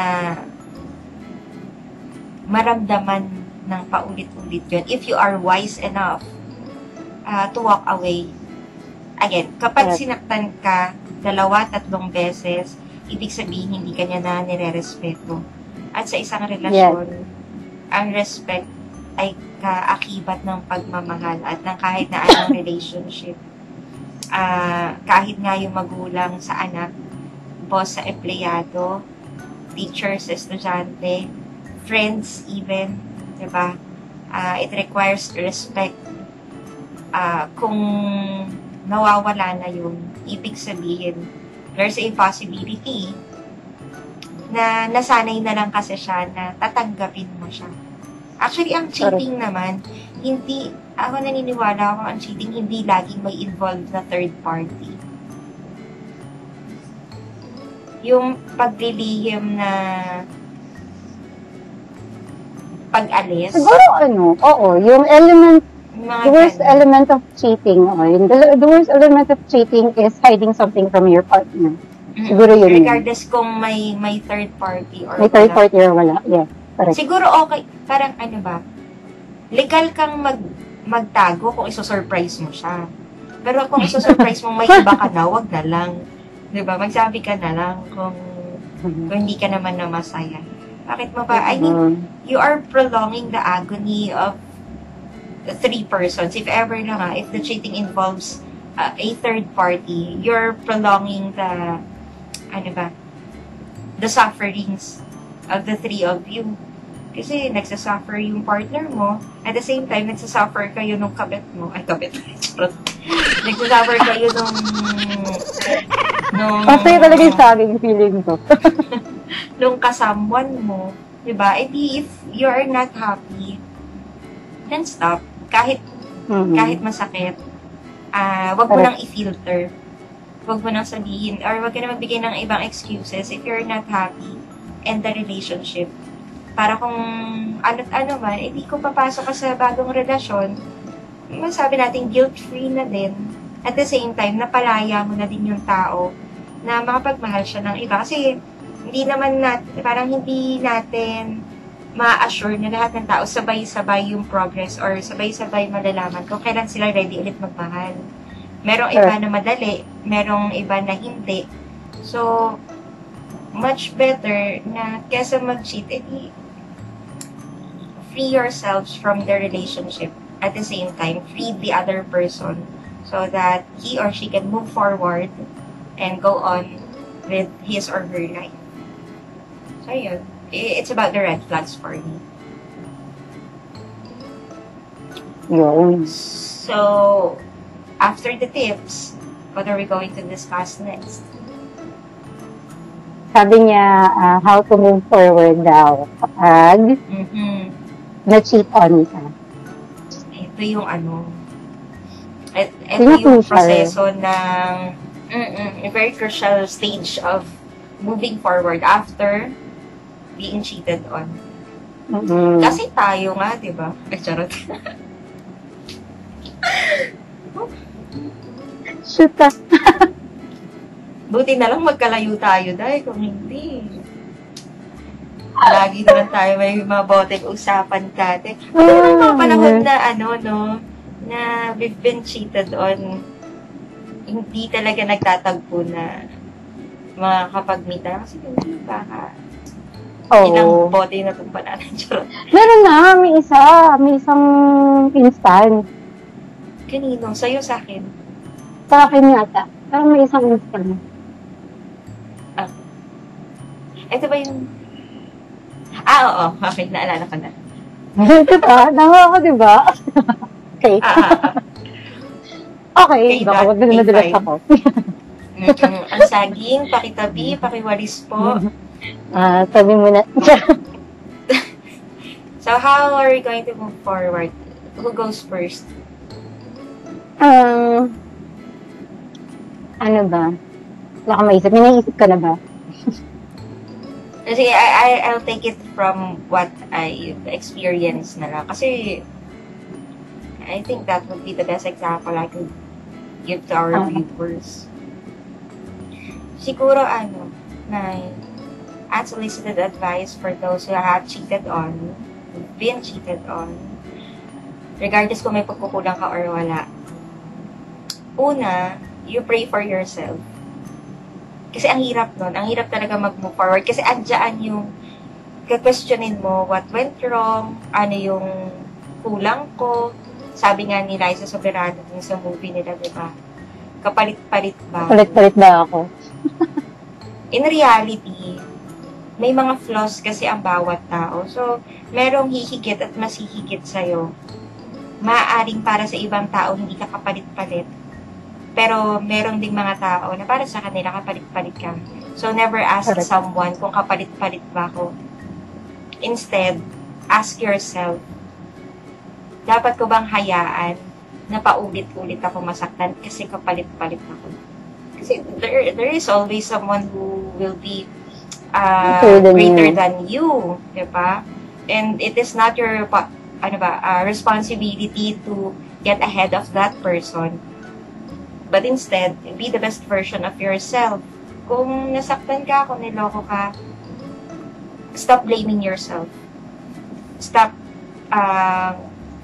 maramdaman ng paulit-ulit yun if you are wise enough uh, to walk away. Again, kapag Correct. sinaktan ka dalawa, tatlong beses, ibig sabihin hindi ka niya na nire-respeto. At sa isang relasyon, ang respect ay kaakibat ng pagmamahal at ng kahit na anong relationship. Uh, kahit nga yung magulang sa anak, boss sa empleyado, teacher sa estudyante, friends even, diba? Uh, it requires respect. Uh, kung nawawala na yun, ibig sabihin, there's a possibility na nasanay na lang kasi siya na tatanggapin mo siya. Actually, ang cheating naman, hindi, ako naniniwala ako, ang cheating hindi laging may involved na third party. yung paglilihim na pag-alis. Siguro ano, oo, yung element, Mga the worst ganun. element of cheating, oh, yung, the, the worst element of cheating is hiding something from your partner. Mm. Siguro yun. Regardless kung may may third party or May third wala. party or wala. Yeah, correct. Siguro okay, parang ano ba, legal kang mag magtago kung iso-surprise mo siya. Pero kung iso-surprise mo may iba ka na, wag na lang. 'Di ba? Magsabi ka na lang kung, kung hindi ka naman na masaya. Bakit mo ba? I mean, you are prolonging the agony of the three persons. If ever na nga, if the cheating involves uh, a third party, you're prolonging the, ano ba, the sufferings of the three of you. Kasi nagsasuffer yung partner mo, at the same time, nagsasuffer kayo nung kabit mo. Ay, kabit. Charot. Nagsasuffer kayo nung... nung... Masaya talaga yung sa akin, feeling ko. nung kasamwan mo, diba? E di, if you're not happy, then stop. Kahit, Mhm. kahit masakit, ah wag mo nang i-filter. Wag mo nang sabihin, or wag ka na magbigay ng ibang excuses if you're not happy in the relationship. Para kung ano't ano man, eh di ko papasok ka sa bagong relasyon, masabi natin guilt-free na din. At the same time, napalaya mo na din yung tao na makapagmahal siya ng iba. Kasi, hindi naman natin, parang hindi natin ma-assure na lahat ng tao sabay-sabay yung progress or sabay-sabay malalaman kung kailan sila ready ulit magmahal. Merong iba na madali, merong iba na hindi. So, much better na kesa mag-cheat, edi free yourselves from the relationship. At the same time, free the other person so that he or she can move forward and go on with his or her life. So, yun. It's about the red flags for me. Yun. So, after the tips, what are we going to discuss next? Sabi niya, uh, how to move forward daw kapag Mm-hmm. na-cheat on ka. Ito yung ano, et, ito Sino yung crucial? proseso ng mm-mm, a very crucial stage of moving forward after being cheated on. Mm-mm. Kasi tayo nga, di ba? Ay, charot. Shoot ah. Buti na lang magkalayo tayo dahil kung hindi. Lagi na lang tayo may mga boteng usapan dati. Pero may mga panahon na ano, no, na we've been cheated on, hindi talaga nagtatagpo na makakapag-meet. Kasi hindi baka ilang Oo. bote na itong banana. Charot. Meron na, may isa. May isang instant. Kanino? Sa'yo, sa akin. Sa akin yata. Pero may isang instant. Ito ba yung... Ah, oo. Okay, naalala ko na. Diba? Tama ako, diba? Okay. Ah, ah, ah. Okay, Okay, baka that- wag na nadulas okay, ako. Mm-mm. Ang saging, pakitabi, pakiwalis po. Ah, sabi mo na. So, how are we going to move forward? Who goes first? Um, ano ba? Wala ka maisip. May naisip ka na ba? Kasi I, I, I'll take it from what I've experienced na lang. Kasi I think that would be the best example I could give to our Okay. viewers. Siguro ano, na unsolicited advice for those who have cheated on, who've been cheated on, regardless kung may pagkukulang ka or wala. Una, you pray for yourself. Kasi ang hirap nun, ang hirap talaga mag-move forward. Kasi andyan yung ka-questionin mo what went wrong, ano yung kulang ko. Sabi nga ni Liza Soberano dun sa movie nila, di ba? Kapalit-palit ba? Palit-palit ba ako? In reality, may mga flaws kasi ang bawat tao. So, merong hihigit at mas hihigit sa'yo. Maaaring para sa ibang tao, hindi ka kapalit-palit. Pero merong ding mga tao na para sa kanila kapalit-palit ka. So, never ask Correct. someone kung kapalit-palit ba ako. Instead, ask yourself, dapat ko bang hayaan na paulit-ulit ako masaktan kasi kapalit-palit ako? Kasi there, there is always someone who will be uh, Greater than greater you. than you, di ba? And it is not your pa- ano ba, uh, responsibility to get ahead of that person. But instead, be the best version of yourself. Kung nasaktan ka, kung niloko ka, stop blaming yourself. Stop uh,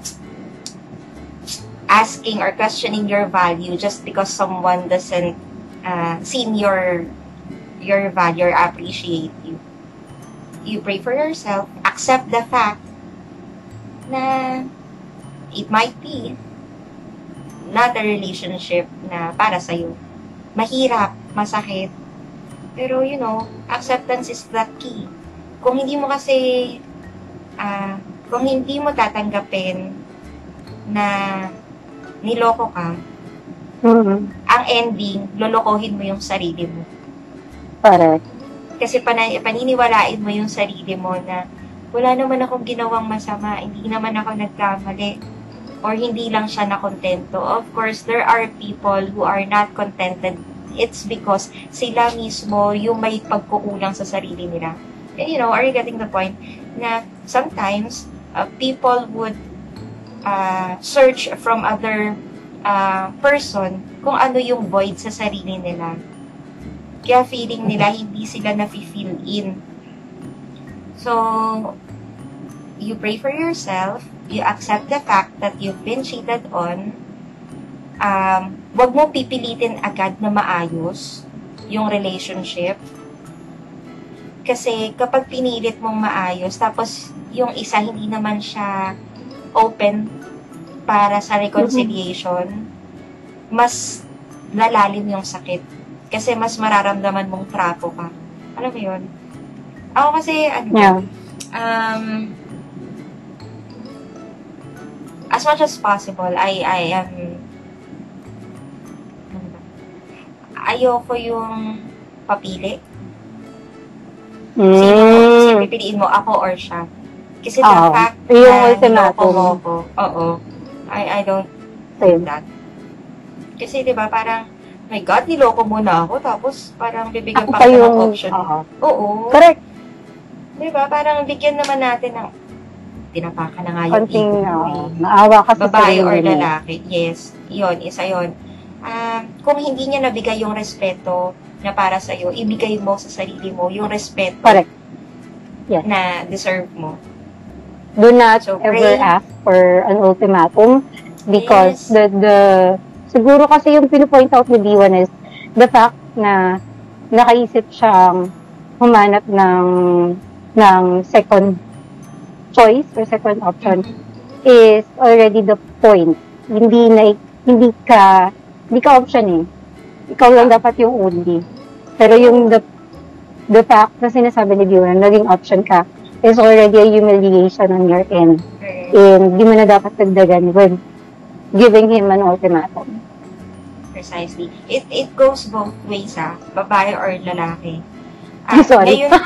asking or questioning your value just because someone doesn't uh, see your your value or appreciate you. You pray for yourself, accept the fact na it might be not a relationship na para sa'yo. Mahirap, masakit. Pero, you know, acceptance is the key. Kung hindi mo kasi, uh, kung hindi mo tatanggapin na niloko ka, Mm-hmm. ang ending, lolokohin mo yung sarili mo. Correct. Kasi pana- paniniwalain mo yung sarili mo na wala naman akong ginawang masama, hindi naman ako nagkamali, or hindi lang siya nakontento. Of course, there are people who are not contented. It's because sila mismo yung may pagkukulang sa sarili nila. And, you know, are you getting the point? Na sometimes, uh, people would uh, search from other uh, person kung ano yung void sa sarili nila. Kaya feeling nila hindi sila na-feel in. So, you pray for yourself, you accept the fact that you've been cheated on, um, wag mo pipilitin agad na maayos yung relationship. Kasi kapag pinilit mong maayos, tapos yung isa hindi naman siya open para sa reconciliation, mas lalalim yung sakit. Kasi mas mararamdaman mong trapo ka. Alam mo yun? Ako kasi, ano, Yeah. um, as much as possible, I, I am, ano ba? Ayoko yung papili. Sino, sino Mm. pipiliin mo, ako or siya? Kasi the Oo. fact Yung na niloko ultimatum. mo ko, oo, I, I don't Same. that. Kasi, di ba, parang, my God, niloko mo na ako, tapos parang bibigyan Ako pa pa kita ng yung... option. Oo. Oo. Correct. Di ba, parang bigyan naman natin ng, tinapakan na nga yung Konting, ego mo oo. eh. Maawa ka sa Babae sarili or mo. lalaki. Yes, yun, isa yun. Um, kung hindi niya nabigay yung respeto na para sa'yo, ibigay mo sa sarili mo yung respeto Correct. Yes. na deserve mo. Do not So, ever pray. ask for an ultimatum because Yes. the the siguro kasi yung pinupoint out ni Diwan is the fact na nakaisip siyang humanap ng ng second choice or second option is already the point. Hindi na hindi ka hindi ka option eh. Ikaw lang dapat yung only. Pero yung the the fact na sinasabi ni Diwan na naging option ka is already a humiliation on your end. Correct. And di mo na dapat dagdagan with giving him an ultimatum. Precisely. It it goes both ways, ah. Babae or lalaki. Ah, Sorry. Ngayon,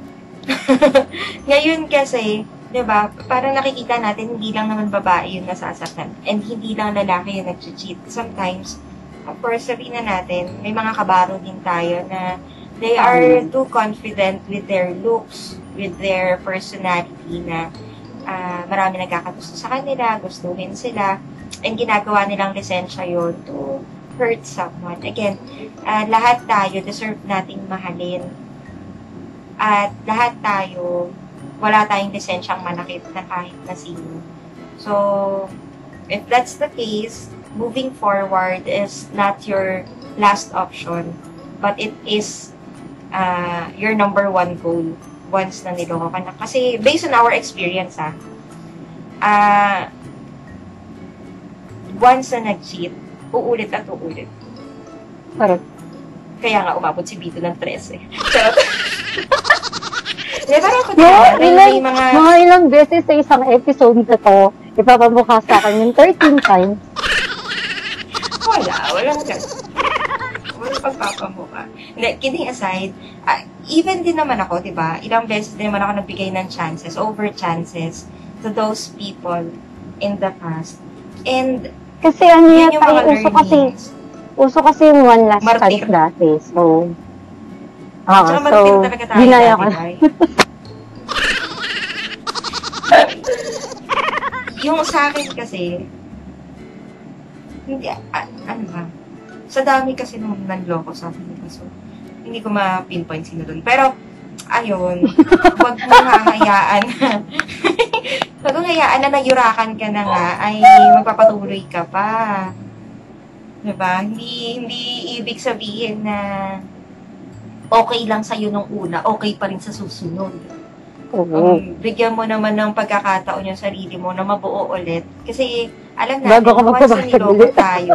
ngayon kasi, di ba, parang nakikita natin, hindi lang naman babae yung nasasaktan. And hindi lang lalaki yung nag-cheat. Sometimes, of course, sabihin na natin, may mga kabaro din tayo na they are too confident with their looks, with their personality na uh, marami nagkakagusto sa kanila, gustuhin sila, and ginagawa nilang lisensya yun to hurt someone. Again, uh, lahat tayo deserve nating mahalin. At lahat tayo, wala tayong lisensyang manakit na kahit na sino. So, if that's the case, moving forward is not your last option, but it is uh, your number one goal once na niloko ka na. Kasi based on our experience, ah, uh, once na nag-cheat, uulit at uulit. Correct. Kaya nga umabot si Vito ng thirteen. Charot. Diba, parang ako No, diba, may, ilang, may mga... mga ilang beses sa isang episode na to, ipapamukha sa akin yung thirteen times. Wala, walang gano'n. Walang pagpapamukha. Hindi, kidding aside, uh, even din naman ako, diba, ilang beses din naman ako nagbigay ng chances, over chances, to those people in the past. And, Kasi ano yun yata yung mga yung uso kasi, learnings. Uso kasi yung one last Martir. chance dati. So, ah, Tsaka so, martir talaga tayo ginaya dati, ko. Bay. Yung sa akin kasi, hindi, ah, ano ba? Sa dami kasi nung nanloko sa akin. So, hindi ko ma-pinpoint sino doon. Pero, ayun, huwag mo hahayaan na, huwag mo hayaan na nagyurakan ka na nga, ay magpapatuloy ka pa. Diba? Hindi, hindi ibig sabihin na okay lang sa'yo nung una, okay pa rin sa susunod. Oo. Um, bigyan mo naman ng pagkakataon yung sarili mo na mabuo ulit. Kasi, alam natin, Bago ka once na magpabasag niloko ulit. tayo,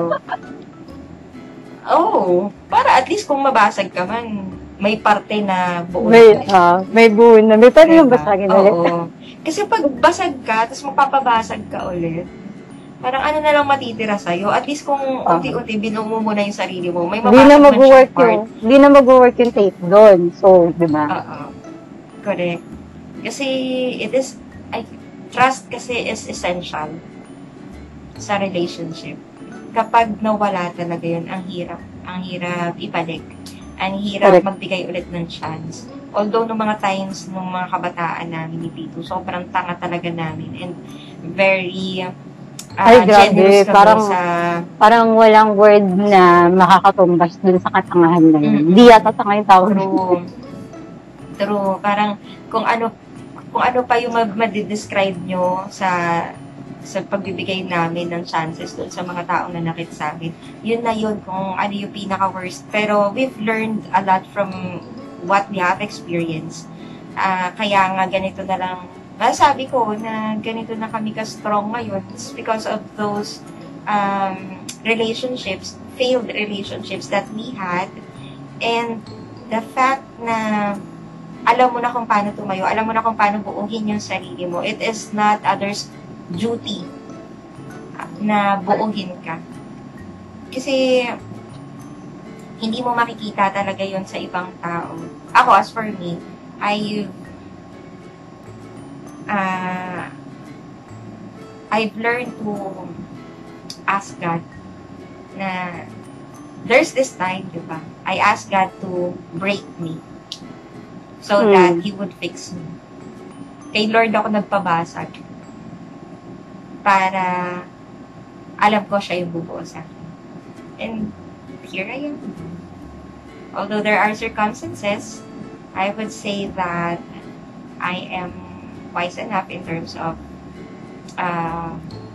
oh, para at least kung mabasag ka man, may parte na buo May, ulit. ah, may buo na. May pwede yung Diba? basagin ulit. Oo. Kasi pag basag ka, tapos magpapabasag ka ulit, parang ano na lang matitira sa'yo. At least kung Ah. unti-unti binuo mo muna yung sarili mo, may Hindi mabasag na man mag-work siyang part. yung, hindi na mag-work yung tape doon. So, di ba? Oo. Correct. Kasi it is, I, trust kasi is essential sa relationship. Kapag nawala talaga yun, ang hirap. Ang hirap ibalik. Ang hirap Correct. magbigay ulit ng chance. Although, nung mga times, nung mga kabataan namin ni Pito, sobrang tanga talaga namin and very uh, Ay, grabe. generous kami Parang- sa... Parang walang word na makakatumbas dun sa katangahan na yun. Mm. Hindi yata tanga yung tawag. True. True. Parang kung ano kung ano pa yung ma- ma-describe nyo sa sa pagbibigay namin ng chances doon sa mga taong nanakit sa amin. Yun na yun kung ano yung pinaka-worst. Pero we've learned a lot from what we have experienced. Ah, kaya nga ganito na lang masabi ko na ganito na kami ka-strong ngayon. It's because of those um, relationships, failed relationships that we had. And the fact na alam mo na kung paano tumayo, alam mo na kung paano buuhin yung sarili mo. It is not others' duty na buuhin ka. Kasi hindi mo makikita talaga yon sa ibang tao. Ako, as for me, I uh, I've learned to ask God na there's this time, di ba? I ask God to break me so Hmm. that He would fix me. Kay Lord ako nagpabasag para alam ko siya yung bubuo sa akin. And here I am. Although there are circumstances, I would say that I am wise enough in terms of uh,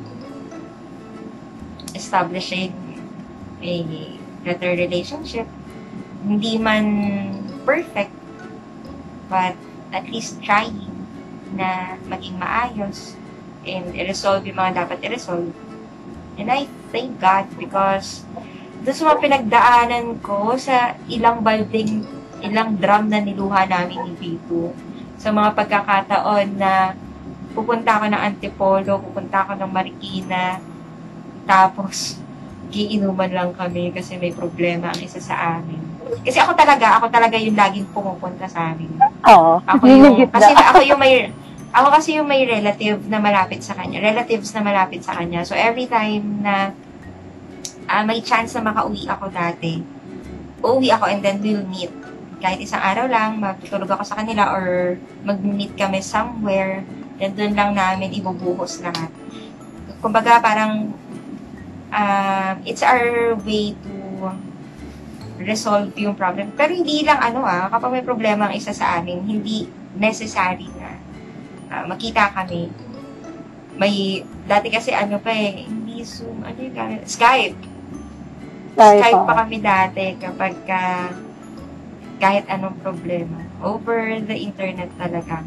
establishing a better relationship. Hindi man perfect, but at least trying na maging maayos and i-resolve yung mga dapat i-resolve. And I thank God because doon sa mga pinagdaanan ko sa ilang balding, ilang drum na niluha namin ni Vito, sa mga pagkakataon na pupunta ako ng Antipolo, pupunta ako ng Marikina, tapos giinuman lang kami kasi may problema ang isa sa amin. Kasi ako talaga, ako talaga yung laging pumupunta sa amin. Oo. Ako yung, kasi ako yung may, ako kasi yung may relative na malapit sa kanya, relatives na malapit sa kanya. So, every time na uh, may chance na makauwi ako dati, uuwi ako and then we'll meet. Kahit isang araw lang, matutulog ako sa kanila or mag-meet kami somewhere, then doon lang namin ibubuhos lahat. Kumbaga, parang uh, it's our way to resolve yung problem. Pero hindi lang ano ah, kapag may problema ang isa sa amin, hindi necessary na uh, makita kami. May, dati kasi ano pa eh, hindi Zoom, ano yung gamit? Skype. Skype, Skype oo. pa kami dati kapag ka, kahit anong problema. Over the internet talaga.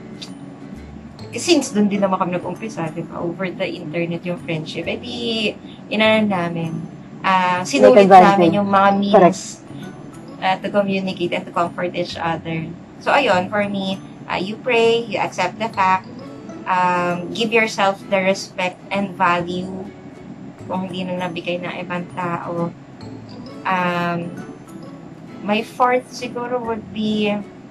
Since doon din naman kami nag-umpisa, di ba? Over the internet yung friendship. Eh di, inanan namin. Uh, sinulit Like namin advancing. yung mga means uh, to communicate and to comfort each other. So, ayun, for me, uh, you pray, you accept the fact, um, give yourself the respect and value kung hindi na nabigay ng ibang tao. Um, my fourth siguro would be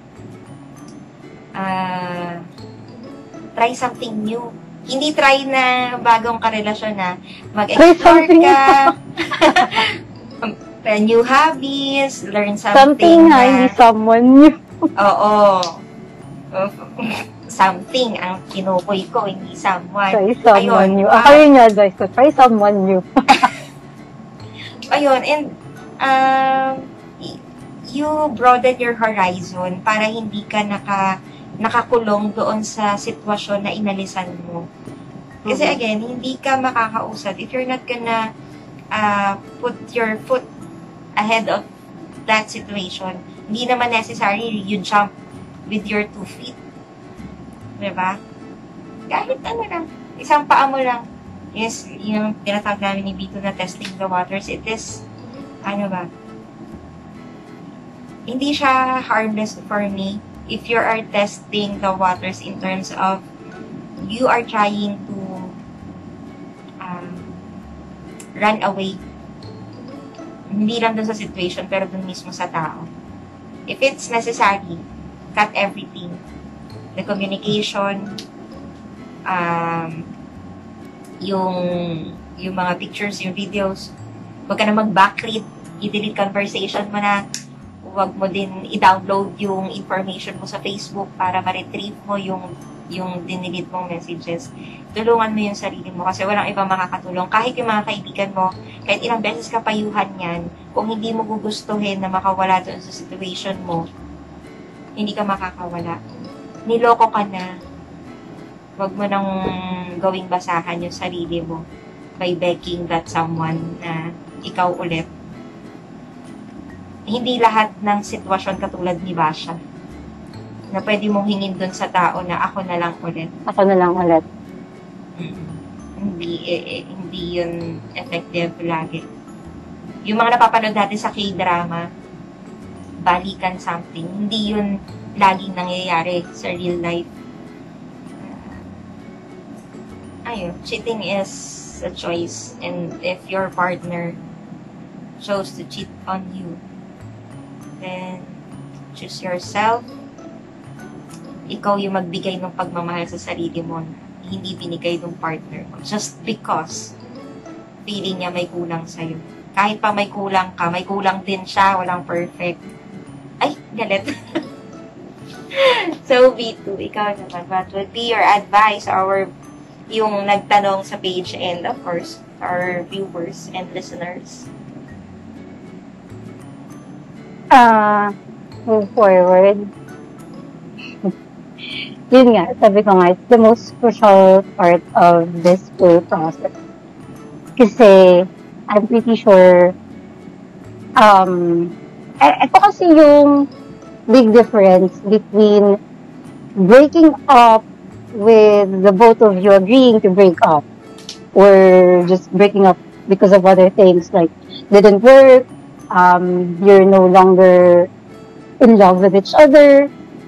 uh, try something new. Hindi try na bagong karelasyon na mag-explore something ka, um, uh, new hobbies, learn something. Something nga, na, hindi someone new. Oo. Something ang kinukoy ko, hindi someone. Try someone Ayun, new. ah, Ako yun yung advice ko, try someone new. Ayun, and um, y- you broaden your horizon para hindi ka naka, nakakulong doon sa sitwasyon na inalisan mo. Kasi Mhm. again, hindi ka makakausad if you're not gonna uh, put your foot ahead of that situation. Hindi naman necessary you jump with your two feet. Diba? Kahit ano lang, isang paa mo lang. Yes, yung tinatawag namin ni Vito na testing the waters, it is, ano ba, hindi siya harmless for me if you are testing the waters in terms of you are trying to um, run away. Hindi lang dun sa situation, pero dun mismo sa tao. If it's necessary, cut everything. The communication, um, yung, yung mga pictures, yung videos, huwag ka na mag-backread, i-delete conversation mo na, huwag mo din i-download yung information mo sa Facebook para ma-retrieve mo yung yung dinilit mong messages. Tulungan mo yung sarili mo kasi walang ibang makakatulong. Kahit yung mga kaibigan mo, kahit ilang beses ka payuhan yan, kung hindi mo gugustuhin na makawala doon sa situation mo, hindi ka makakawala. Niloko ka na. Huwag mo nang gawing basahan yung sarili mo by begging that someone na ikaw ulit. Hindi lahat ng sitwasyon katulad ni Basha na pwede mong hingin dun sa tao na ako na lang ulit. Ako na lang ulit. Mm. Hindi, eh, eh, hindi yun effective lagi. Yung mga napapanood natin sa K-drama, balikan something, hindi yun laging nangyayari sa real life. Ayun, cheating is a choice, and if your partner chose to cheat on you, then choose yourself. Ikaw yung magbigay ng pagmamahal sa sarili mo, hindi binigay ng partner mo. Just because feeling niya may kulang sa'yo. Kahit pa may kulang ka, may kulang din siya, walang perfect. Ay, galit. So, V two, ikaw naman, what would be your advice or yung nagtanong sa page and of course, our viewers and listeners? Ah, move forward. Yun nga, sabi ko nga, it's the most crucial part of this whole process. Kasi, I'm pretty sure, um, e- ito kasi yung big difference between breaking up with the both of you agreeing to break up or just breaking up because of other things like didn't work, um, you're no longer in love with each other,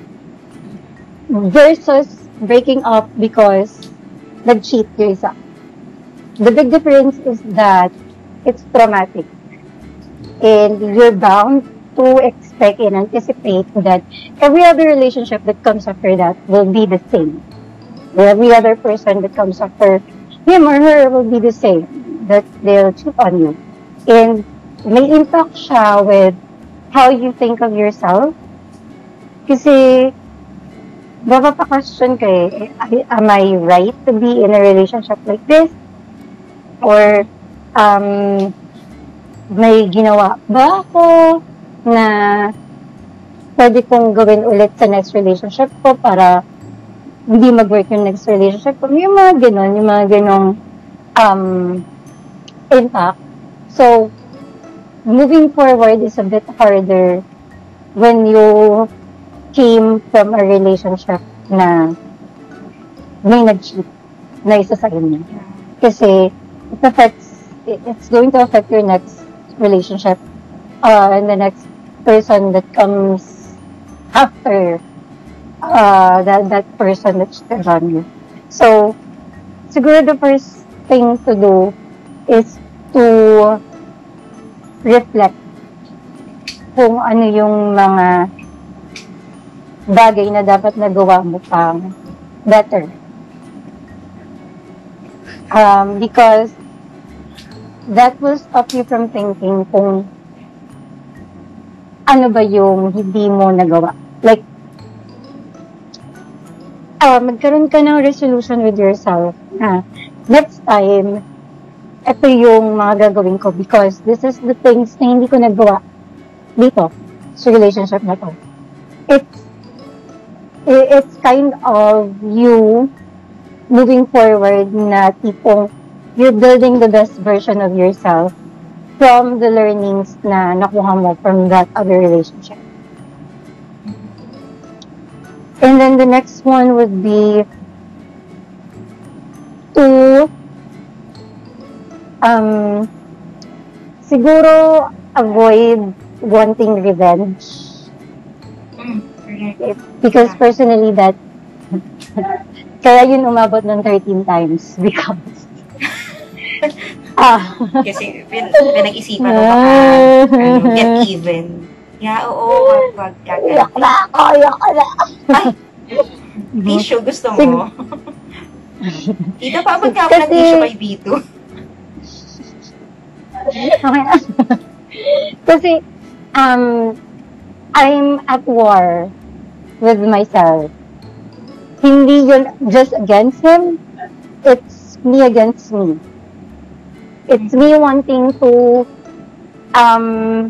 versus breaking up because nag-cheat yung isa. The big difference is that it's traumatic. And you're bound to expect and anticipate that every other relationship that comes after that will be the same. Every other person that comes after him or her will be the same. That they'll cheat on you. And may impact siya with how you think of yourself. Kasi napapa-question ka eh, am I right to be in a relationship like this? Or, um, may ginawa ba ako na pwede kong gawin ulit sa next relationship ko para hindi mag-work yung next relationship ko? Yung mga ganon, yung mga ganong um, impact. So, moving forward is a bit harder when you came from a relationship na may nag-cheat na isa sa inyo. Kasi it affects, it's going to affect your next relationship uh, and the next person that comes after uh, that that person that cheated on you. So, siguro the first thing to do is to reflect kung ano yung mga bagay na dapat nagawa mo pang better. Um, because that will stop you from thinking kung ano ba yung hindi mo nagawa. Like, uh, magkaroon ka ng resolution with yourself na next time, ito yung mga gagawin ko because this is the things na hindi ko nagawa dito sa relationship na to. It's, it's kind of you moving forward na tipong you're building the best version of yourself from the learnings na nakuha mo from that other relationship. And then the next one would be to um, siguro avoid wanting revenge. Mm, correct. Because personally that kaya yun umabot ng thirteen times because ah Kasi pin, pinag-isipan mo baka ano, get even. Yeah, oo, wag kagad. yak na ako, yak na. Ay, tissue gusto mo? Tita, pabag ka ng Kasi- tissue kay Bito. Okay. Kasi um I'm at war with myself. Hindi yun just against him, it's me against me. It's me wanting to um,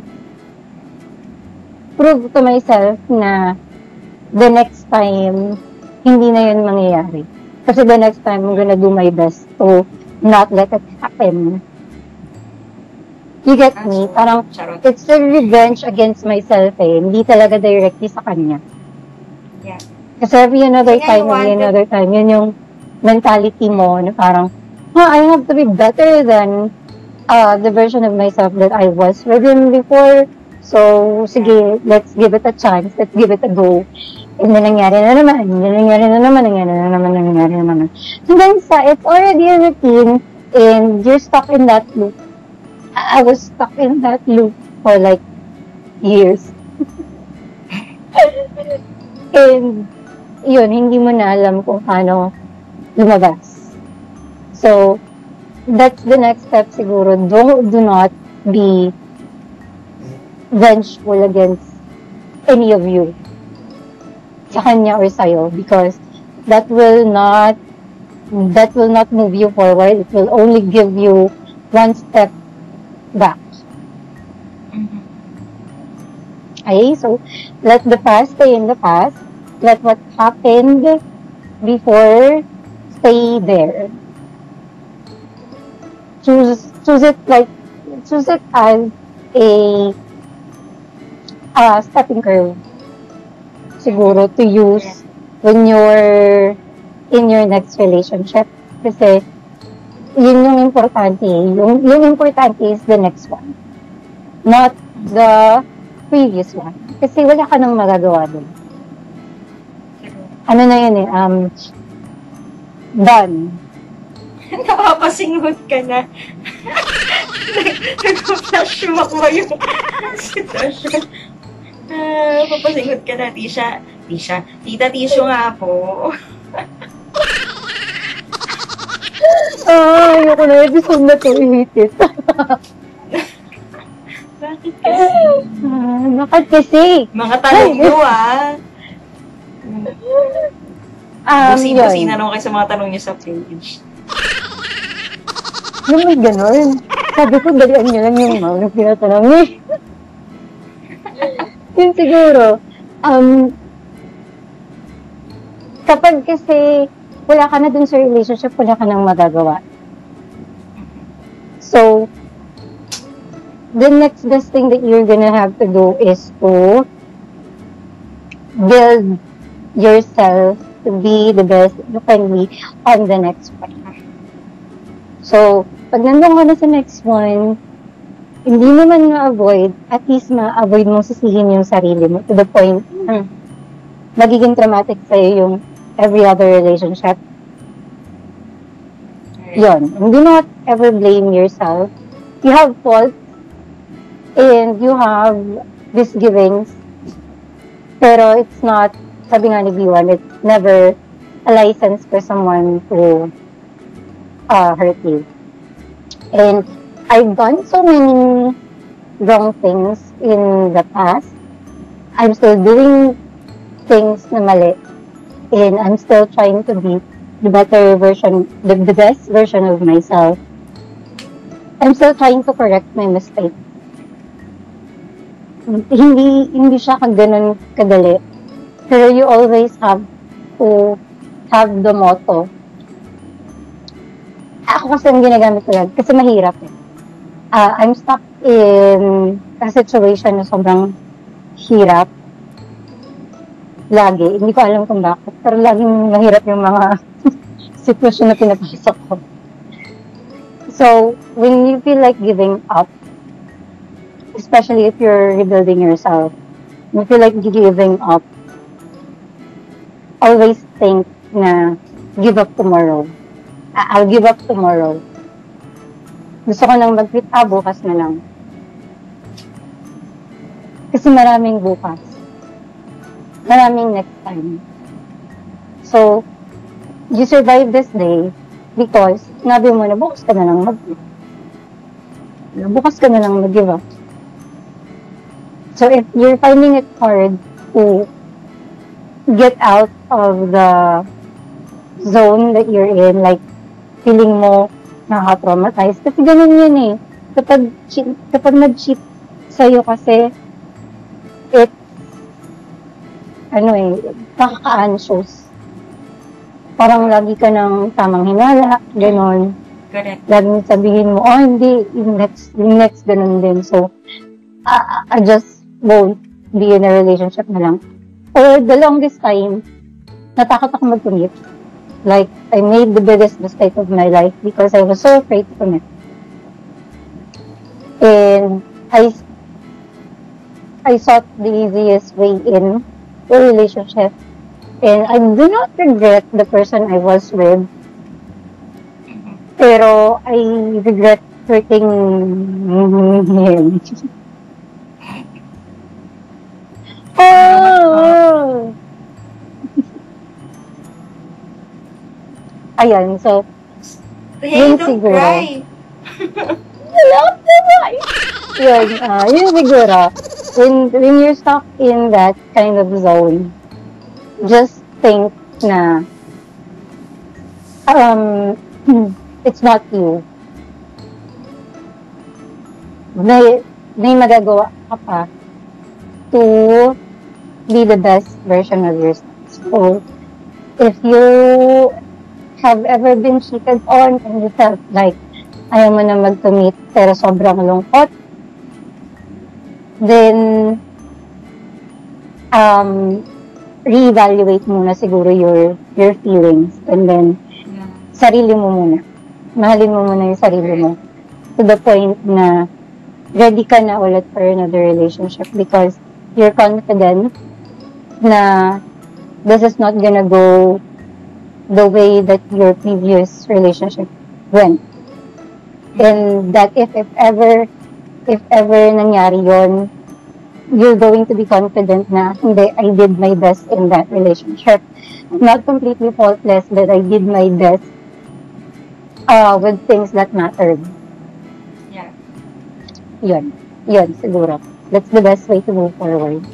prove to myself na the next time, hindi na yun mangyayari. Kasi the next time, I'm gonna do my best to not let it happen. You get me? Parang, Charot. it's a revenge against myself eh. Hindi talaga directly sa kanya. Yeah. Kasi every another Kaya time, you every wanted- another time, yun yung mentality mo na parang, huh, I have to be better than uh, the version of myself that I was with him before. So, sige, let's give it a chance. Let's give it a go. And then, nangyari na naman. And then, nangyari na naman. Nangyari na naman. Nangyari na naman. And then, sa, it's already a routine and you're stuck in that loop. I I was stuck in that loop for like years. And, yun, hindi mo na alam kung paano lumabas. So, that's the next step siguro. Don't, do not be vengeful against any of you. Sa kanya or sa'yo. Because that will not, that will not move you forward. It will only give you one step back. Mhm. Okay, so let the past stay in the past. Let what happened before stay there. Choose choose it like choose it as a uh, stepping curve. Siguro to use when you're in your next relationship. Kasi yun yung importante. Yung, yung importante is the next one. Not the previous one. Kasi wala ka nang magagawa dun. Ano na yun eh, um, done. Napapasinghot ka na. Nag-flashback mo yung sitwasyon. Ah, papasinghot ka na, Tisha. Tisha, tita, tissue nga po. Ah, ayoko na episode na to, I hate it. Bakit kasi? Ah, bakit kasi? Mga tanong nyo, ah. Um, Busi-busi yun. na naman kayo sa mga tanong nyo sa page. Yung may ganun. Sabi ko, dalian niyo lang yung mouth na tinatanong niyo. Yun siguro. Um, kapag kasi wala ka na dun sa relationship, wala ka nang magagawa. So, the next best thing that you're gonna have to do is to build yourself to be the best you can be on the next one. So, pag nandun ka na sa next one, hindi mo man ma-avoid, at least ma-avoid mong sisihin yung sarili mo to the point na magiging traumatic sa'yo yung every other relationship. Yun. And do not ever blame yourself. You have faults and you have misgivings, pero it's not, sabi nga ni B one, it's never a license for someone to uh, hurt you. And I've done so many wrong things in the past. I'm still doing things na mali. And I'm still trying to be the better version, the, the best version of myself. I'm still trying to correct my mistake. Hindi, hindi siya kag ganun kadali. Pero you always have to have the motto. Ako kasi ang ginagamit ko yan, kasi mahirap eh. Uh, I'm stuck in a situation na sobrang hirap. Lagi. Hindi ko alam kung bakit. Pero laging mahirap yung mga sitwasyon na pinapasok ko. So, when you feel like giving up, especially if you're rebuilding yourself, you feel like giving up, always think na give up tomorrow. I'll give up tomorrow. Gusto ko nang mag-quit, ah, bukas na lang. Kasi maraming bukas. Maraming next time. So, you survive this day because sinabi mo na bukas ka na lang mag-quit. Bukas ka na lang mag-give up. So, if you're finding it hard to get out of the zone that you're in, like, feeling mo nakaka-traumatize. Kasi ganun yun eh. Kapag, kapag nag-cheat sa'yo kasi, it, ano eh, nakaka-anxious. Parang lagi ka ng tamang hinala, ganun. Correct. Laging sabihin mo, oh, hindi, yung next, yung next, ganun din. So, uh, I just won't be in a relationship na lang. For the longest time, natakot ako mag-commit. Like, I made the biggest mistake of my life because I was so afraid to commit. And I, I sought the easiest way in a relationship. And I do not regret the person I was with. Pero I regret hurting him. Oh! Ayan, so, Hey, yun don't siguro. cry. Love to cry. Yun, uh, yun siguro. When, when you're stuck in that kind of zone, just think na, um, it's not you. May, may magagawa ka pa to be the best version of yourself. So, if you have ever been cheated on and you felt like ayaw mo na mag-commit pero sobrang lungkot, then um, reevaluate muna siguro your your feelings and then Yeah. sarili mo muna. Mahalin mo muna yung sarili mo to the point na ready ka na ulit for another relationship because you're confident na this is not gonna go the way that your previous relationship went. And that if, if ever, if ever nangyari yon, you're going to be confident na, hindi, I did my best in that relationship. Not completely faultless, but I did my best uh, with things that mattered. Yeah. Yun. Yun, siguro. That's the best way to move forward.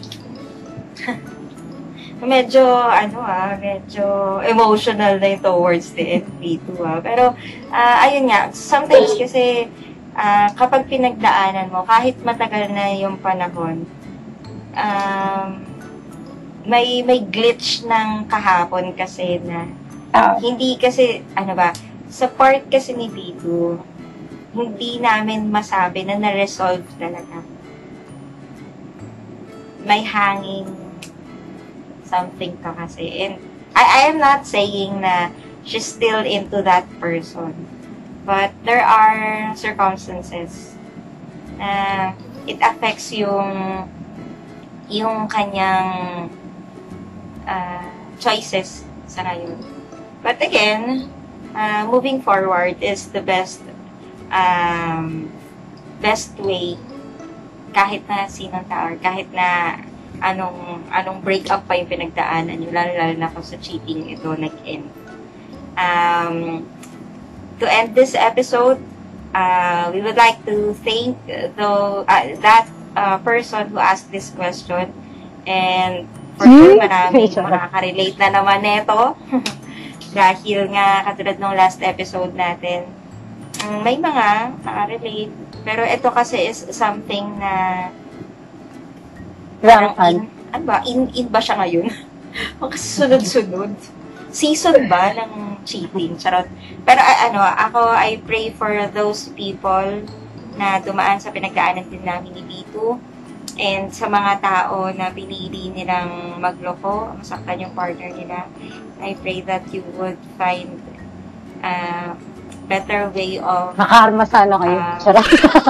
Medyo, ano ah, medyo emotional na yung towards the end dito ah. Pero, ah, ayun nga, sometimes kasi, ah, kapag pinagdaanan mo, kahit matagal na yung panahon, um, may, may glitch ng kahapon kasi na, Ah. hindi kasi, ano ba, sa part kasi ni Vito, hindi namin masabi na na-resolve talaga. May hanging something ka kasi. And I, I am not saying na she's still into that person. But there are circumstances na it affects yung yung kanyang uh, choices sa ngayon. But again, uh, moving forward is the best um, best way kahit na sinong tao or kahit na anong anong breakup pa yung pinagdaanan nyo, lalo-lalo na kung sa cheating ito nag-end. Um, to end this episode, uh, we would like to thank the, uh, that uh, person who asked this question. And for sure, maraming makaka-relate na naman neto. Dahil nga, katulad ng last episode natin, um, may mga nakaka-relate. Pero ito kasi is something na Rank in, ano ba? In, in ba siya ngayon? Kasi sunod-sunod. Season ba ng cheating? Charot. Pero uh, ano, ako, I pray for those people na dumaan sa pinagdaanan din namin ni Bito. And sa mga tao na pinili nilang magloko, masaktan yung partner nila, I pray that you would find a better way of... Makarma sana kayo. Ah. Charot.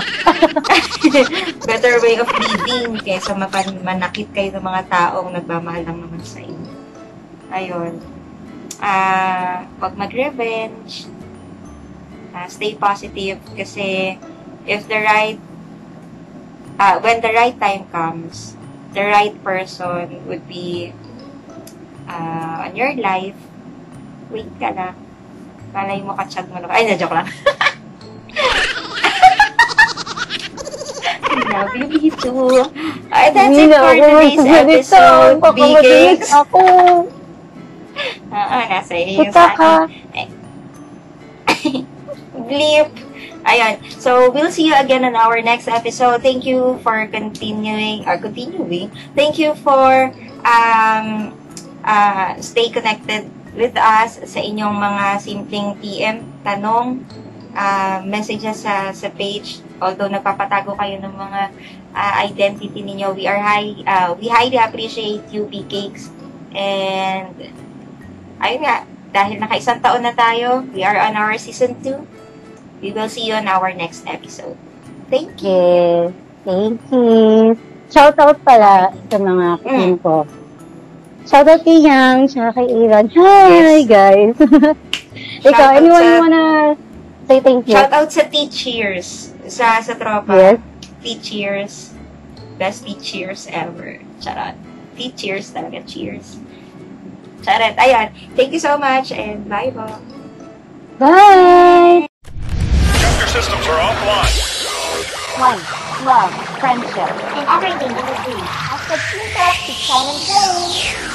better way of living kaysa mapan manakit kayo ng mga taong nagmamahal lang naman sa inyo. Ayun. Ah, uh, wag mag-revenge. Uh, stay positive kasi if the right uh, when the right time comes, the right person would be uh, on your life. Wait ka na. Malay mo ka-chat mo na. Ay, na-joke lang. I love you, Bito. Ay, that's it for today's episode. Big cakes. Ako. Oo, nasa iyo yung Puta sa ka. akin. Blip. Ayun. So, we'll see you again on our next episode. Thank you for continuing, or continuing. Thank you for um, uh, stay connected with us sa inyong mga simpleng P M, tanong, uh, messages sa, sa page. Although nagpapatago kayo ng mga uh, identity ninyo, we are high, uh, we highly appreciate you, B Cakes. And, ayun nga, dahil naka-isang taon na tayo, we are on our season two. We will see you on our next episode. Thank you. Yes. Thank you. Shoutout pala sa mga team ko. Shoutout kay Yang, tsaka kay Iran. Hi, Yes. guys. Ikaw, Shoutout anyone sa- you wanna say thank you? Shout out sa T-Cheers. Sa, sa tropa. Yes. T-Cheers. Best T-Cheers ever. Charot. T-Cheers talaga. Cheers. Charot. Ayan. Thank you so much and bye po. Bye! Your systems are offline. Life, love, friendship, and everything in between. As the team up to shine and glow.